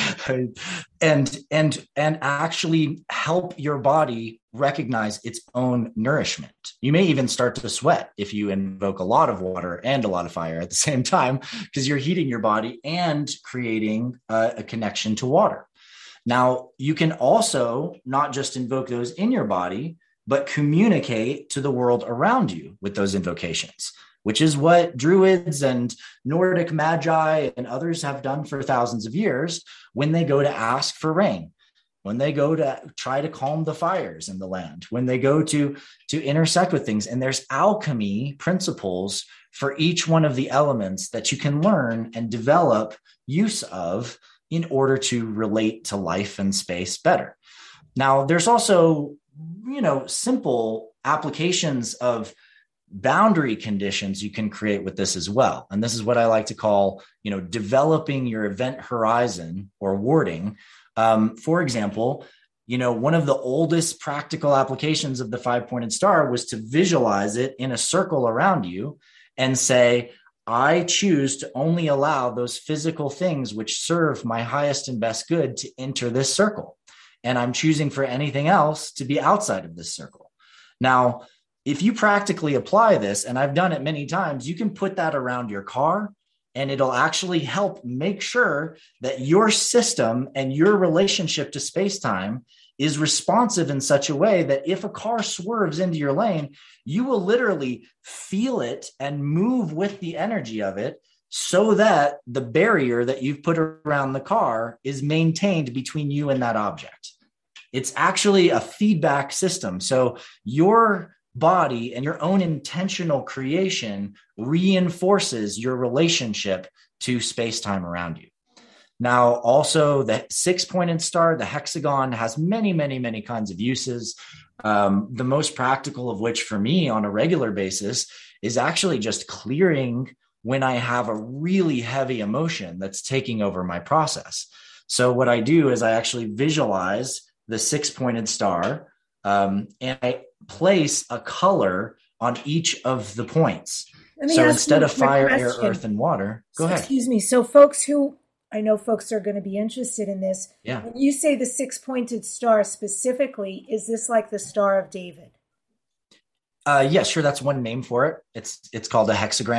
and and and actually help your body recognize its own nourishment. You may even start to sweat if you invoke a lot of water and a lot of fire at the same time, because you're heating your body and creating a, a connection to water. Now, you can also not just invoke those in your body, but communicate to the world around you with those invocations, which is what Druids and Nordic Magi and others have done for thousands of years when they go to ask for rain, when they go to try to calm the fires in the land, when they go to, to intersect with things. And there's alchemy principles for each one of the elements that you can learn and develop use of in order to relate to life and space better. Now, there's also, you know, simple applications of boundary conditions you can create with this as well. And this is what I like to call, you know, developing your event horizon or warding. Um, for example, you know, one of the oldest practical applications of the five-pointed star was to visualize it in a circle around you and say, I choose to only allow those physical things which serve my highest and best good to enter this circle. And I'm choosing for anything else to be outside of this circle. Now, if you practically apply this, and I've done it many times, you can put that around your car, and it'll actually help make sure that your system and your relationship to space-time is responsive in such a way that if a car swerves into your lane, you will literally feel it and move with the energy of it so that the barrier that you've put around the car is maintained between you and that object. It's actually a feedback system. So your body and your own intentional creation reinforces your relationship to space-time around you. Now, also the six-pointed star, the hexagon, has many, many, many kinds of uses. Um, the most practical of which for me on a regular basis is actually just clearing when I have a really heavy emotion that's taking over my process. So what I do is I actually visualize the six-pointed star, um, and I place a color on each of the points. So instead of fire, air, earth, and water, go so, ahead. Excuse me. So folks who, I know folks are going to be interested in this. Yeah. When you say the six-pointed star specifically, is this like the Star of David? Uh, yeah, sure. That's one name for it. It's it's called a hexagram.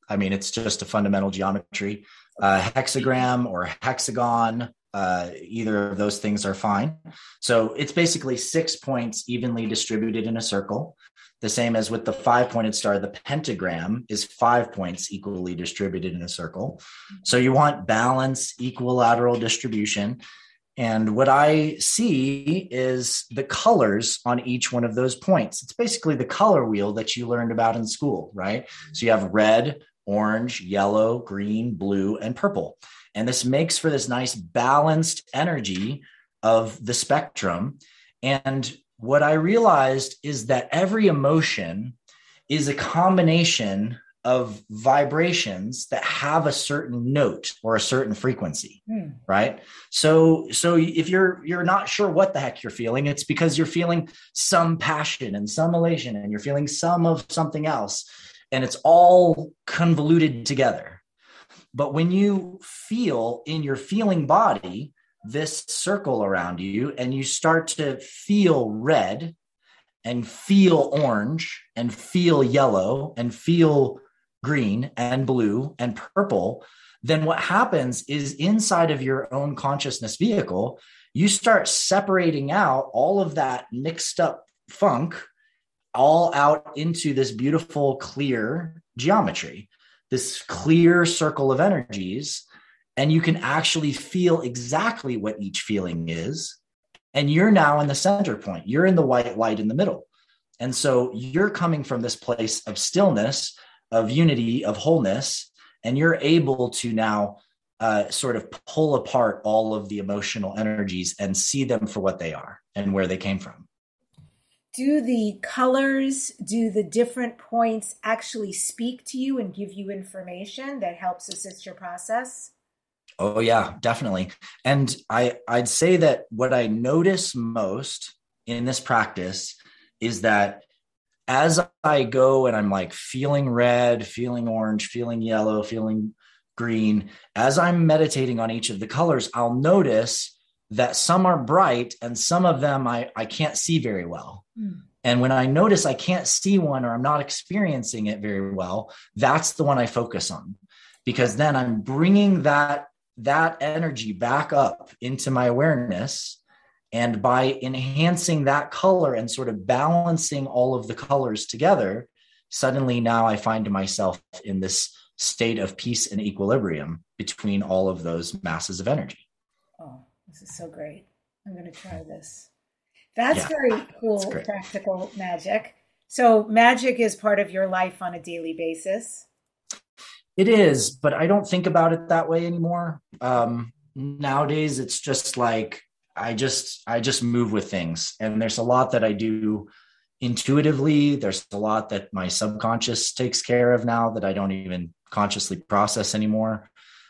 I mean, it's just a fundamental geometry. Uh, hexagram or hexagon, uh, either of those things are fine. So it's basically six points evenly distributed in a circle. The same as with the five-pointed star, the pentagram is five points equally distributed in a circle. So you want balance, equilateral distribution. And what I see is the colors on each one of those points. It's basically the color wheel that you learned about in school, right? So you have red, orange, yellow, green, blue, and purple. And this makes for this nice balanced energy of the spectrum. And what I realized is that every emotion is a combination of vibrations that have a certain note or a certain frequency, hmm. right? So, so if you're you're not sure what the heck you're feeling, it's because you're feeling some passion and some elation, and you're feeling some of something else, and it's all convoluted together. But when you feel in your feeling body this circle around you, and you start to feel red and feel orange and feel yellow and feel green and blue and purple, then what happens is inside of your own consciousness vehicle, you start separating out all of that mixed up funk all out into this beautiful, clear geometry, this clear circle of energies. And you can actually feel exactly what each feeling is. And you're now in the center point. You're in the white light in the middle. And so you're coming from this place of stillness, of unity, of wholeness, and you're able to now uh, sort of pull apart all of the emotional energies and see them for what they are and where they came from. Do the colors, do the different points actually speak to you and give you information that helps assist your process? Oh, yeah, definitely. And I, I'd say that what I notice most in this practice is that as I go and I'm like feeling red, feeling orange, feeling yellow, feeling green, as I'm meditating on each of the colors, I'll notice that some are bright and some of them I, I can't see very well. Mm. And when I notice I can't see one or I'm not experiencing it very well, that's the one I focus on, because then I'm bringing that that energy back up into my awareness. And by enhancing that color and sort of balancing all of the colors together, suddenly now I find myself in this state of peace and equilibrium between all of those masses of energy. Oh, this is so great. I'm going to try this. That's yeah, very cool, practical magic. So magic is part of your life on a daily basis. It is, but I don't think about it that way anymore. Um, nowadays, it's just like, I just, I just move with things. And there's a lot that I do intuitively. There's a lot that my subconscious takes care of now that I don't even consciously process anymore.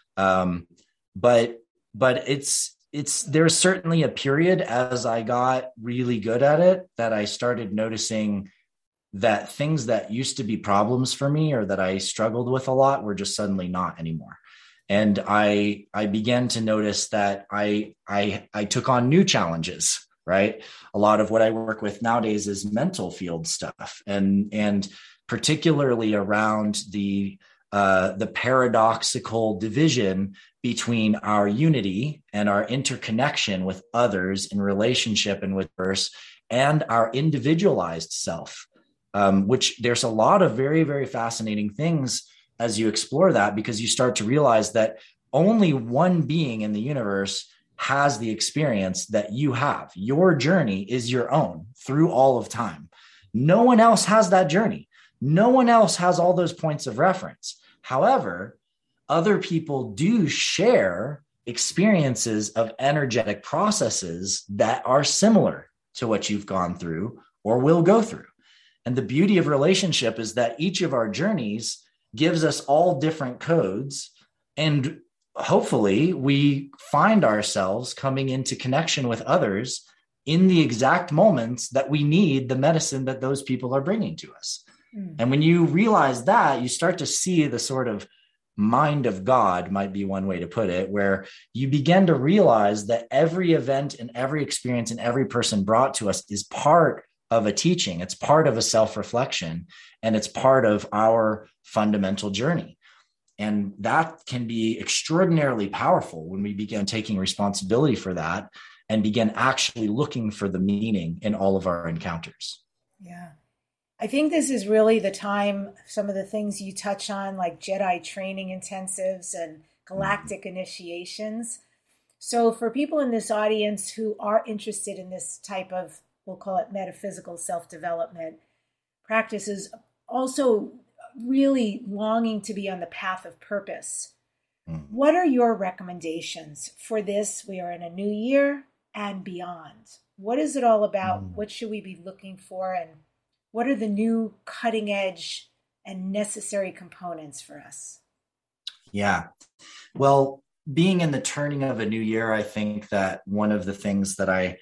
Um, but, but it's, it's, there's certainly a period as I got really good at it that I started noticing that things that used to be problems for me or that I struggled with a lot were just suddenly not anymore. And I, I began to notice that I, I, I took on new challenges, right? A lot of what I work with nowadays is mental field stuff, and, and particularly around the, uh, the paradoxical division between our unity and our interconnection with others in relationship and with others, and our individualized self. Um, which there's a lot of very, very fascinating things as you explore that, because you start to realize that only one being in the universe has the experience that you have. Your journey is your own through all of time. No one else has that journey. No one else has all those points of reference. However, other people do share experiences of energetic processes that are similar to what you've gone through or will go through. And the beauty of relationship is that each of our journeys gives us all different codes. And hopefully we find ourselves coming into connection with others in the exact moments that we need the medicine that those people are bringing to us. Mm. And when you realize that, you start to see the sort of mind of God, might be one way to put it, where you begin to realize that every event and every experience and every person brought to us is part of a teaching. It's part of a self-reflection, and it's part of our fundamental journey. And that can be extraordinarily powerful when we begin taking responsibility for that and begin actually looking for the meaning in all of our encounters. Yeah. I think this is really the time, some of the things you touch on, like Jedi training intensives and galactic mm-hmm. initiations. So for people in this audience who are interested in this type of, we'll call it metaphysical self-development practices, also really longing to be on the path of purpose, mm-hmm. what are your recommendations for this? We are in a new year and beyond. What is it all about? Mm-hmm. What should we be looking for? And what are the new cutting edge and necessary components for us? Yeah. Well, being in the turning of a new year, I think that one of the things that I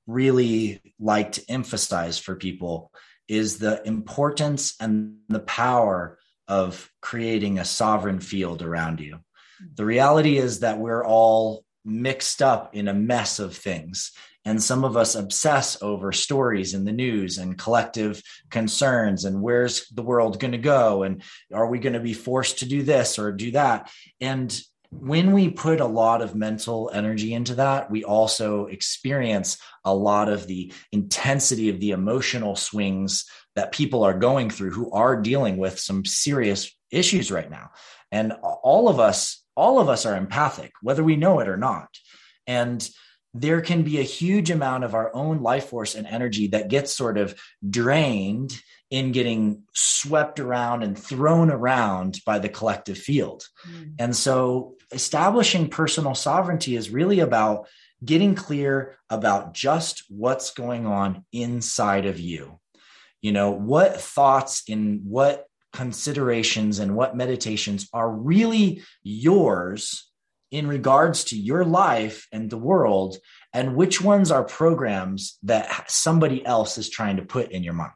really like to emphasize for people is the importance and the power of creating a sovereign field around you. The reality is that we're all mixed up in a mess of things. And some of us obsess over stories in the news and collective concerns and where's the world going to go? And are we going to be forced to do this or do that? And when we put a lot of mental energy into that, we also experience a lot of the intensity of the emotional swings that people are going through who are dealing with some serious issues right now. And all of us, all of us are empathic, whether we know it or not. And there can be a huge amount of our own life force and energy that gets sort of drained in getting swept around and thrown around by the collective field. Mm. And so establishing personal sovereignty is really about getting clear about just what's going on inside of you. You know, what thoughts and what considerations and what meditations are really yours in regards to your life and the world, and which ones are programs that somebody else is trying to put in your mind.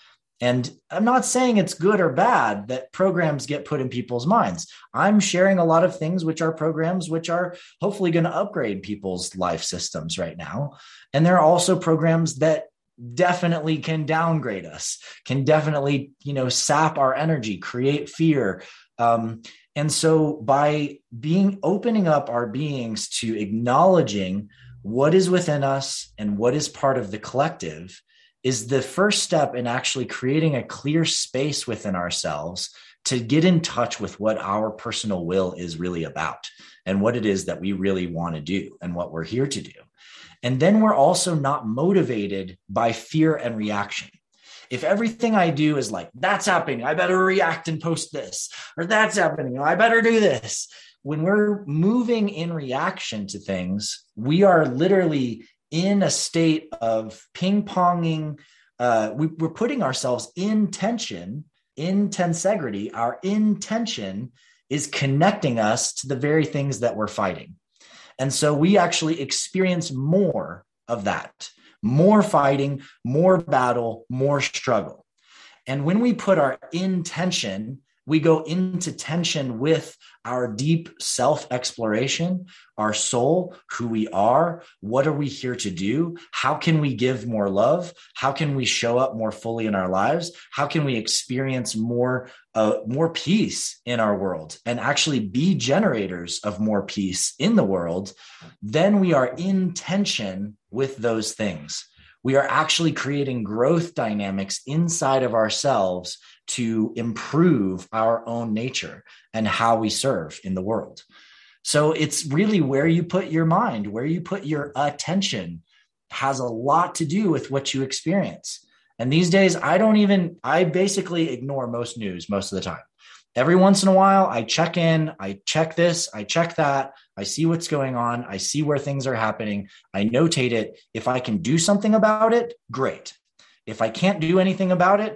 And I'm not saying it's good or bad that programs get put in people's minds. I'm sharing a lot of things which are programs which are hopefully going to upgrade people's life systems right now. And there are also programs that definitely can downgrade us, can definitely, you know, sap our energy, create fear. Um, and so by being opening up our beings to acknowledging what is within us and what is part of the collective is the first step in actually creating a clear space within ourselves to get in touch with what our personal will is really about and what it is that we really want to do and what we're here to do. And then we're also not motivated by fear and reaction. If everything I do is like, that's happening, I better react and post this, or that's happening, I better do this. When we're moving in reaction to things, we are literally in a state of ping-ponging. Uh, we, we're putting ourselves in tension, in tensegrity. Our intention is connecting us to the very things that we're fighting. And so we actually experience more of that. More fighting, more battle, more struggle. And when we put our intention, we go into tension with our deep self-exploration, our soul, who we are, what are we here to do? How can we give more love? How can we show up more fully in our lives? How can we experience more, uh, more peace in our world and actually be generators of more peace in the world? Then we are in tension with those things. We are actually creating growth dynamics inside of ourselves to improve our own nature and how we serve in the world. So it's really where you put your mind, where you put your attention has a lot to do with what you experience. And these days, I don't even, I basically ignore most news most of the time. Every once in a while, I check in, I check this, I check that, I see what's going on, I see where things are happening, I notate it. If I can do something about it, great. If I can't do anything about it,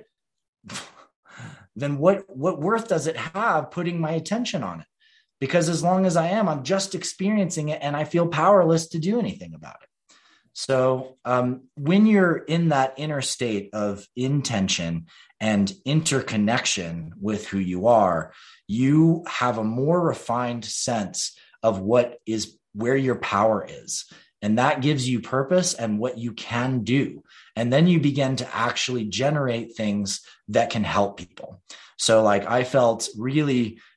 then what, what worth does it have putting my attention on it? Because as long as I am, I'm just experiencing it and I feel powerless to do anything about it. So um, when you're in that inner state of intention and interconnection with who you are, you have a more refined sense of what is where your power is. And that gives you purpose and what you can do. And then you begin to actually generate things that can help people. So like I felt really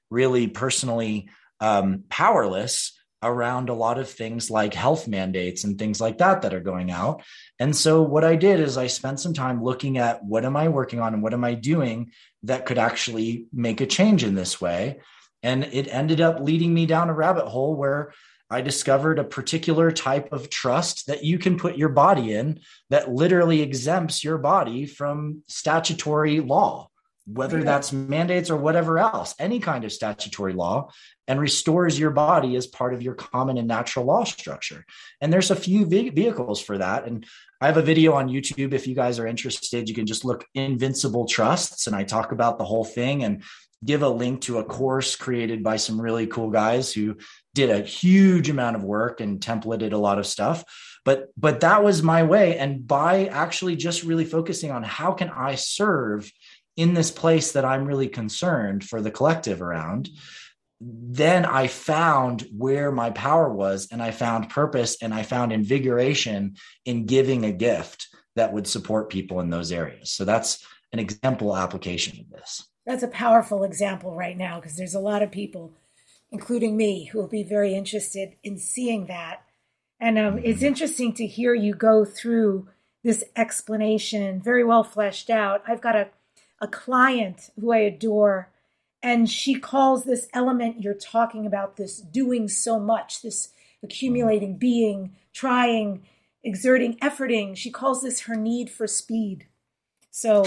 really personally um, powerless around a lot of things like health mandates and things like that that are going out. And so what I did is I spent some time looking at what am I working on and what am I doing that could actually make a change in this way. And it ended up leading me down a rabbit hole where I discovered a particular type of trust that you can put your body in that literally exempts your body from statutory law, whether that's mandates or whatever else, any kind of statutory law, and restores your body as part of your common and natural law structure. And there's a few ve- vehicles for that. And I have a video on YouTube. If you guys are interested, you can just look Invincible Trusts. And I talk about the whole thing and give a link to a course created by some really cool guys who did a huge amount of work and templated a lot of stuff. But, but that was my way. And by actually just really focusing on how can I serve in this place that I'm really concerned for the collective around, then I found where my power was, and I found purpose, and I found invigoration in giving a gift that would support people in those areas. So that's an example application of this. That's a powerful example right now, because there's a lot of people, including me, who will be very interested in seeing that. And um, mm-hmm. it's interesting to hear you go through this explanation, very well fleshed out. I've got a a client who I adore, and she calls this element you're talking about, this doing so much, this accumulating, being, trying, exerting, efforting. She calls this her need for speed. So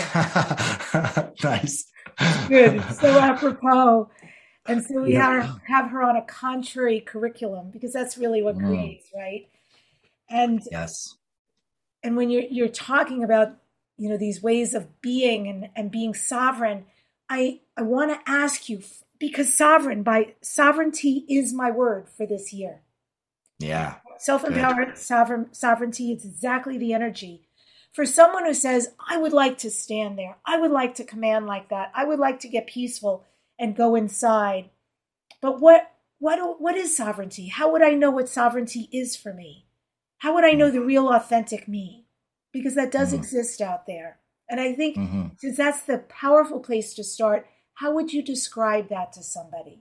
nice. Good. So apropos. And so we yeah. have, have her on a contrary curriculum, because that's really what mm. creates, right? And yes. And when you're you're talking about, you know, these ways of being and, and being sovereign, I, I want to ask you, because sovereign, by sovereignty is my word for this year. Yeah. Self-empowered sovereign, sovereignty, it's exactly the energy. For someone who says, I would like to stand there, I would like to command like that, I would like to get peaceful and go inside. But what what what is sovereignty? How would I know what sovereignty is for me? How would I know the real authentic me? Because that does mm-hmm. exist out there. And I think mm-hmm. since that's the powerful place to start, how would you describe that to somebody?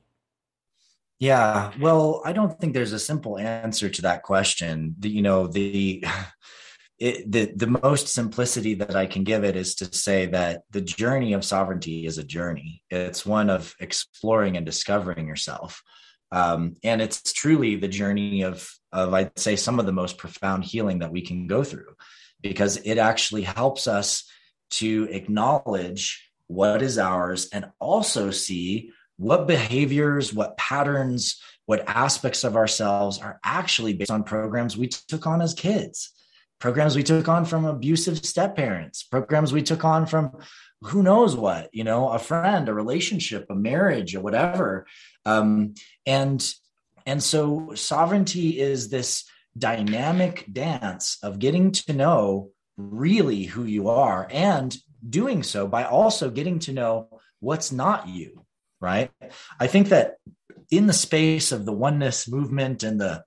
Yeah, well, I don't think there's a simple answer to that question. The, you know, the, it, the the most simplicity that I can give it is to say that the journey of sovereignty is a journey. It's one of exploring and discovering yourself. Um, and it's truly the journey of, of, I'd say, some of the most profound healing that we can go through, because it actually helps us to acknowledge what is ours and also see what behaviors, what patterns, what aspects of ourselves are actually based on programs we took on as kids, programs we took on from abusive step parents, programs we took on from who knows what, you know, a friend, a relationship, a marriage, or whatever. Um, and, and so sovereignty is this dynamic dance of getting to know really who you are, and doing so by also getting to know what's not you, right? I think that in the space of the oneness movement and the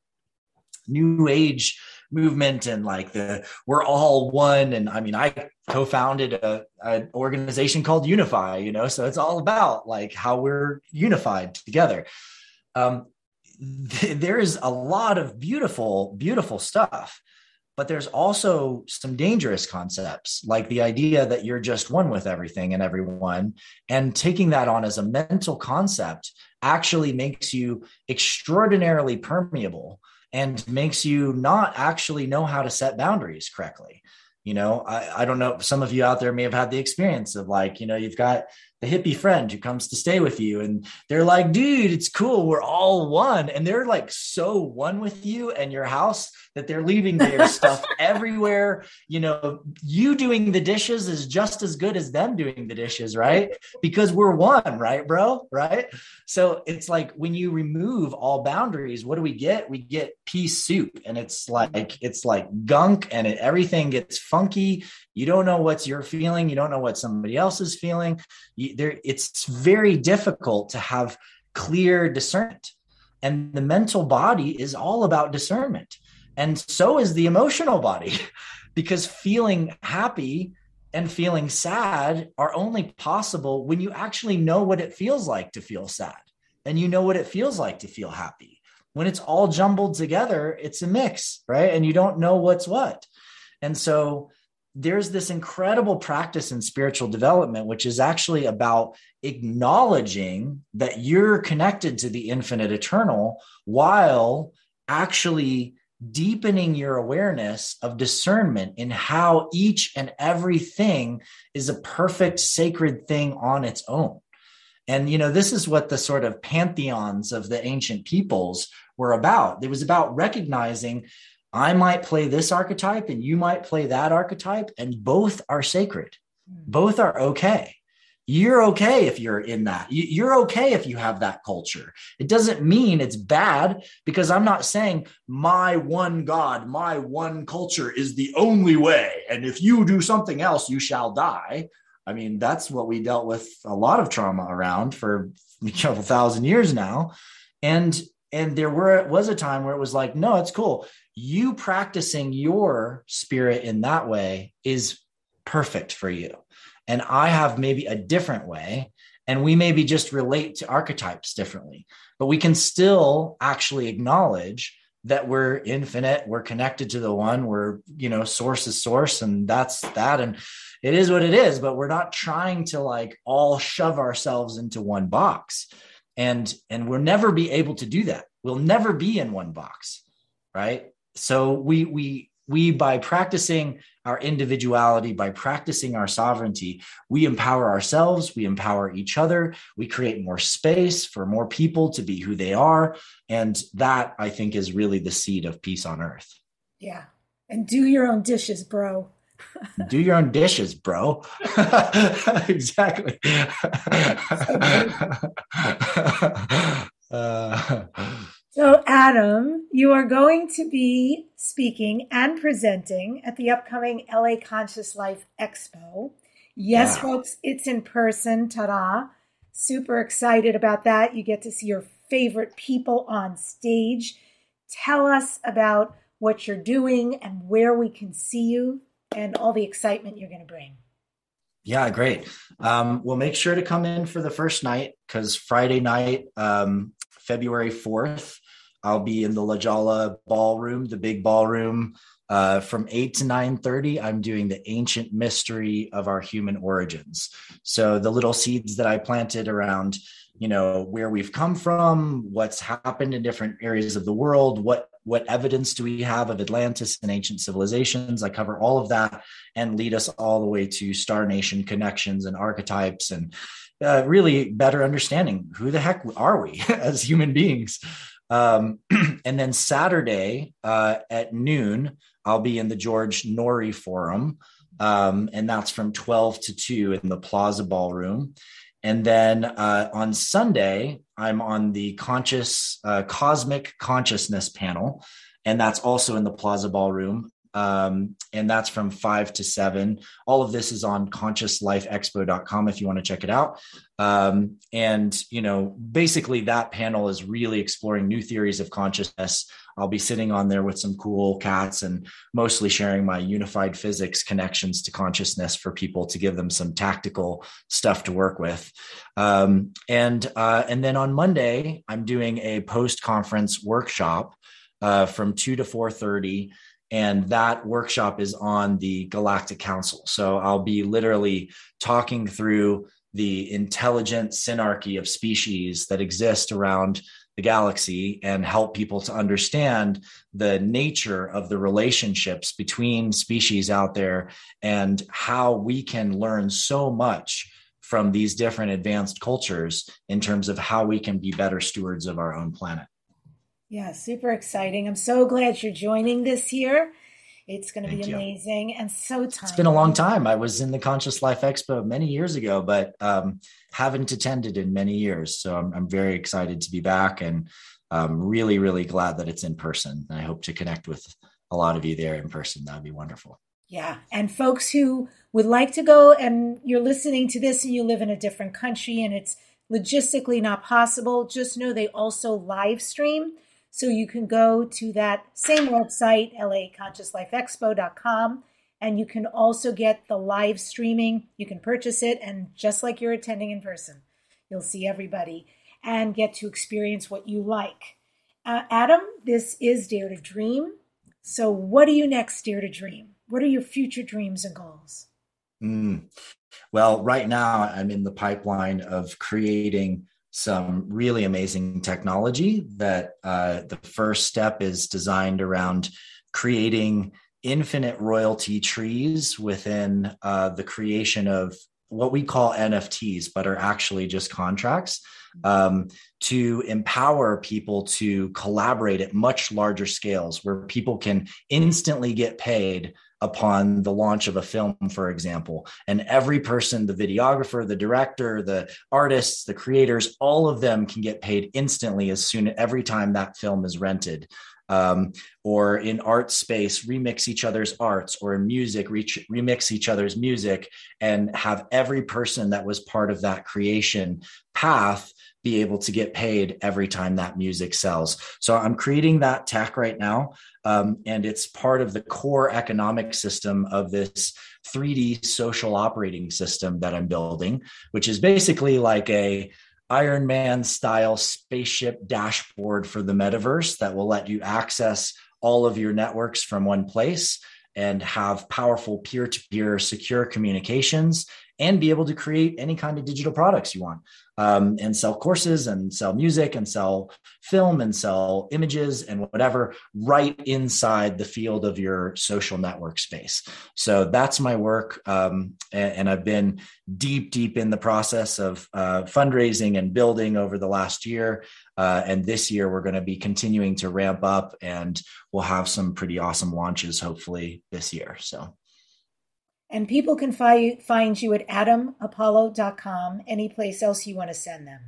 new age movement and like the we're all one, and I mean I co-founded a, an organization called Unify, you know, so it's all about like how we're unified together. Um, there is a lot of beautiful, beautiful stuff, but there's also some dangerous concepts, like the idea that you're just one with everything and everyone. And taking that on as a mental concept actually makes you extraordinarily permeable and makes you not actually know how to set boundaries correctly. You know, I, I don't know, some of you out there may have had the experience of like, you know, you've got the hippie friend who comes to stay with you and they're like, dude, it's cool, we're all one. And they're like so one with you and your house that they're leaving their stuff everywhere. You know, you doing the dishes is just as good as them doing the dishes, right? Because we're one, right, bro? Right? So it's like when you remove all boundaries, what do we get? We get pea soup, and it's like, it's like gunk, and it, everything gets funky. You don't know what's you're feeling. You don't know what somebody else is feeling. You, there, it's very difficult to have clear discernment. And the mental body is all about discernment. And so is the emotional body, because feeling happy and feeling sad are only possible when you actually know what it feels like to feel sad. and you know what it feels like to feel happy. When it's all jumbled together, it's a mix, right? And you don't know what's what. And so there's this incredible practice in spiritual development, which is actually about acknowledging that you're connected to the infinite eternal while actually deepening your awareness of discernment in how each and everything is a perfect sacred thing on its own. And, you know, this is what the sort of pantheons of the ancient peoples were about. It was about recognizing I might play this archetype and you might play that archetype, and both are sacred. Both are okay. You're okay if you're in that. You're okay if you have that culture. It doesn't mean it's bad, because I'm not saying my one God, my one culture is the only way. And if you do something else, you shall die. I mean, that's what we dealt with a lot of trauma around for a couple thousand years now. And And there were was a time where it was like, no, it's cool. You practicing your spirit in that way is perfect for you. And I have maybe a different way. And we maybe just relate to archetypes differently. But we can still actually acknowledge that we're infinite. We're connected to the one. We're, you know, source is source. And that's that. And it is what it is. But we're not trying to like all shove ourselves into one box. And, and we'll never be able to do that. We'll never be in one box, right? So we, we, we, by practicing our individuality, by practicing our sovereignty, we empower ourselves, we empower each other, we create more space for more people to be who they are. And that, I think, is really the seed of peace on earth. Yeah. And do your own dishes, bro. Do your own dishes, bro. Exactly. uh, So, Adam, you are going to be speaking and presenting at the upcoming L A Conscious Life Expo. Yes, yeah. folks, it's in person. Ta-da. Super excited about that. You get to see your favorite people on stage. Tell us about what you're doing and where we can see you and all the excitement you're going to bring. Yeah, great. Um, we'll make sure to come in for the first night, because Friday night, um, February fourth, I'll be in the La Jolla ballroom, the big ballroom, uh, from eight to nine thirty. I'm doing the ancient mystery of our human origins. So the little seeds that I planted around, you know, where we've come from, what's happened in different areas of the world, what what evidence do we have of Atlantis and ancient civilizations? I cover all of that and lead us all the way to Star Nation connections and archetypes, and uh, really better understanding who the heck are we as human beings. Um, and then Saturday uh, at noon, I'll be in the George Norrie Forum, um, and that's from twelve to two in the Plaza Ballroom. And then uh, on Sunday, I'm on the conscious uh, cosmic consciousness panel, and that's also in the Plaza Ballroom. Um, and that's from five to seven. All of this is on conscious life expo dot com if you want to check it out. Um, and, you know, basically that panel is really exploring new theories of consciousness. I'll be sitting on there with some cool cats and mostly sharing my unified physics connections to consciousness for people to give them some tactical stuff to work with. Um, and, uh, and then on Monday, I'm doing a post-conference workshop uh, from two to four thirty. And that workshop is on the Galactic Council. So I'll be literally talking through the intelligent synarchy of species that exist around the galaxy and help people to understand the nature of the relationships between species out there and how we can learn so much from these different advanced cultures in terms of how we can be better stewards of our own planet. Yeah, super exciting. I'm so glad you're joining this year. It's going to Thank be you. amazing and so timely. It's been a long time. I was in the Conscious Life Expo many years ago, but um, haven't attended in many years. So I'm, I'm very excited to be back, and um, really, really glad that it's in person. I hope to connect with a lot of you there in person. That would be wonderful. Yeah. And folks who would like to go, and you're listening to this and you live in a different country and it's logistically not possible, just know they also live stream. So you can go to that same website, L A Conscious Life Expo dot com, and you can also get the live streaming. You can purchase it, and just like you're attending in person, you'll see everybody. and get to experience what you like. Uh, Adam, this is Dare to Dream. So what are you next, Dare to Dream? What are your future dreams and goals? Mm. Well, right now I'm in the pipeline of creating some really amazing technology that uh, the first step is designed around creating infinite royalty trees within uh, the creation of what we call N F Ts, but are actually just contracts, um, to empower people to collaborate at much larger scales where people can instantly get paid upon the launch of a film, for example. And every person, the videographer, the director, the artists, the creators, all of them can get paid instantly as soon every time that film is rented. Um, or in art space, remix each other's arts, or in music, reach, remix each other's music, and have every person that was part of that creation path be able to get paid every time that music sells. So I'm creating that tech right now. Um, and it's part of the core economic system of this three D social operating system that I'm building, which is basically like a Iron Man style spaceship dashboard for the metaverse that will let you access all of your networks from one place and have powerful peer-to-peer secure communications and be able to create any kind of digital products you want, um, and sell courses and sell music and sell film and sell images and whatever right inside the field of your social network space. So that's my work. Um, and, and I've been deep, deep in the process of uh, fundraising and building over the last year. Uh, and this year we're going to be continuing to ramp up, and we'll have some pretty awesome launches hopefully this year. So. And people can fi- find you at adam apollo dot com. Any place else you want to send them?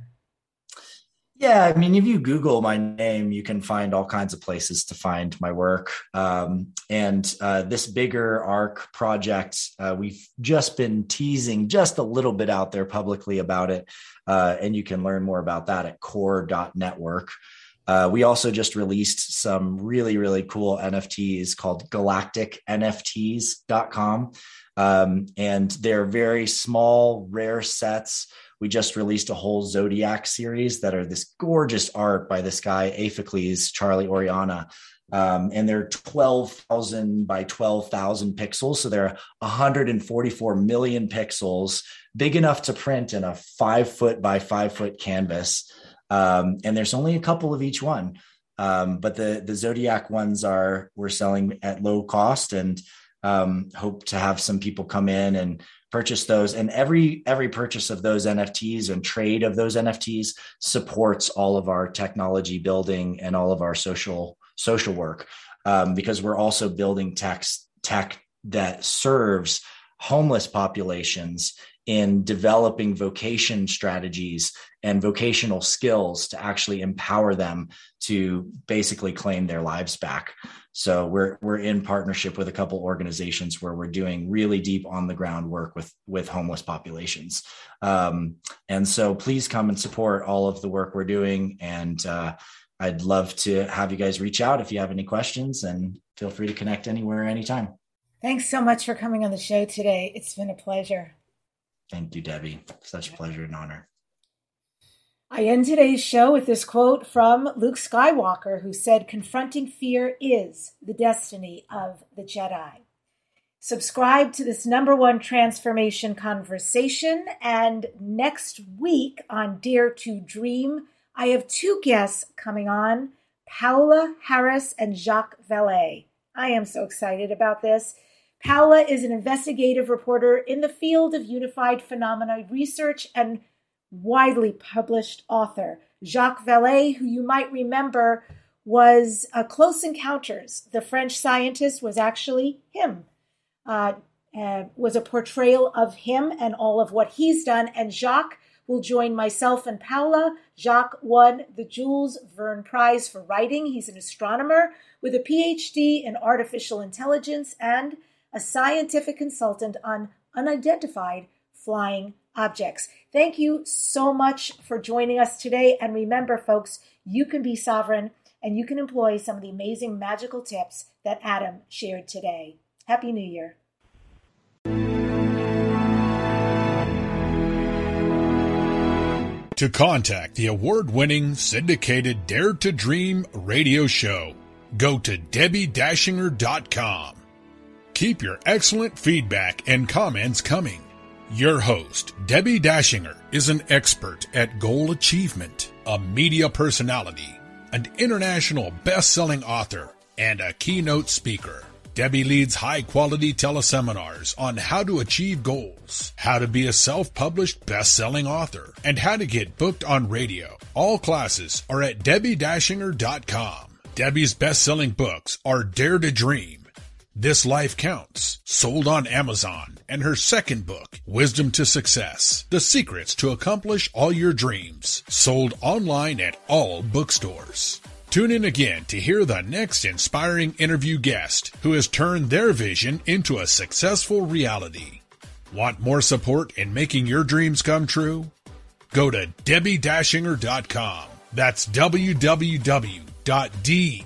Yeah, I mean, if you Google my name, you can find all kinds of places to find my work. Um, and uh, this bigger ARC project, uh, we've just been teasing just a little bit out there publicly about it. Uh, and you can learn more about that at core dot network. Uh, we also just released some really, really cool N F Ts called galactic N F Ts dot com. Um, and they're very small, rare sets. We just released a whole Zodiac series that are this gorgeous art by this guy, Aphicles, Charlie Oriana. Um, and they're twelve thousand by twelve thousand pixels. So they're one hundred forty-four million pixels, big enough to print in a five foot by five foot canvas. Um, and there's only a couple of each one. Um, but the, the Zodiac ones are, we're selling at low cost, and um, hope to have some people come in and purchase those. And every, every purchase of those N F Ts and trade of those N F Ts supports all of our technology building and all of our social, social work. Um, because we're also building tech, tech that serves homeless populations in developing vocation strategies and vocational skills to actually empower them to basically claim their lives back. So we're we're in partnership with a couple organizations where we're doing really deep on the ground work with, with homeless populations. Um, and so please come and support all of the work we're doing. And uh, I'd love to have you guys reach out if you have any questions, and feel free to connect anywhere, anytime. Thanks so much for coming on the show today. It's been a pleasure. Thank you, Debbie. Such a pleasure and honor. I end today's show with this quote from Luke Skywalker, who said, "Confronting fear is the destiny of the Jedi." Subscribe to this number one transformation conversation. And next week on Dare to Dream, I have two guests coming on, Paola Harris and Jacques Vallée. I am so excited about this. Paola is an investigative reporter in the field of unified phenomena research and widely published author. Jacques Vallée, who you might remember, was a Close Encounters. The French scientist was actually him. Uh, uh, was a portrayal of him and all of what he's done. And Jacques will join myself and Paola. Jacques won the Jules Verne Prize for writing. He's an astronomer with a P H D in artificial intelligence and a scientific consultant on unidentified flying objects. Thank you so much for joining us today. And remember, folks, you can be sovereign, and you can employ some of the amazing magical tips that Adam shared today. Happy New Year. To contact the award-winning syndicated Dare to Dream radio show, go to debbie dashinger dot com. Keep your excellent feedback and comments coming. Your host, Debbie Dashinger, is an expert at goal achievement, a media personality, an international best-selling author, and a keynote speaker. Debbie leads high-quality teleseminars on how to achieve goals, how to be a self-published best-selling author, and how to get booked on radio. All classes are at debbie dashinger dot com. Debbie's best-selling books are Dare to Dream, This Life Counts, sold on Amazon, and her second book, Wisdom to Success, The Secrets to Accomplish All Your Dreams, sold online at all bookstores. Tune in again to hear the next inspiring interview guest who has turned their vision into a successful reality. Want more support in making your dreams come true? Go to debbie dashinger dot com. That's w w w dot debbie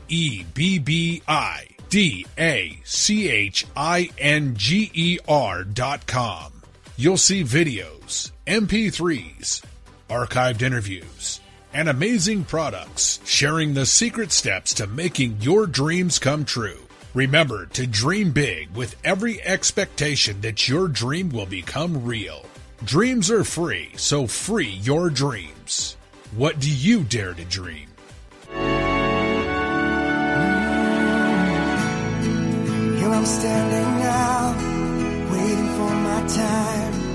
dashinger dot com. You'll see videos, M P threes, archived interviews, and amazing products sharing the secret steps to making your dreams come true. Remember to dream big with every expectation that your dream will become real. Dreams are free, so free your dreams. What do you dare to dream? Here I'm standing now, waiting for my time.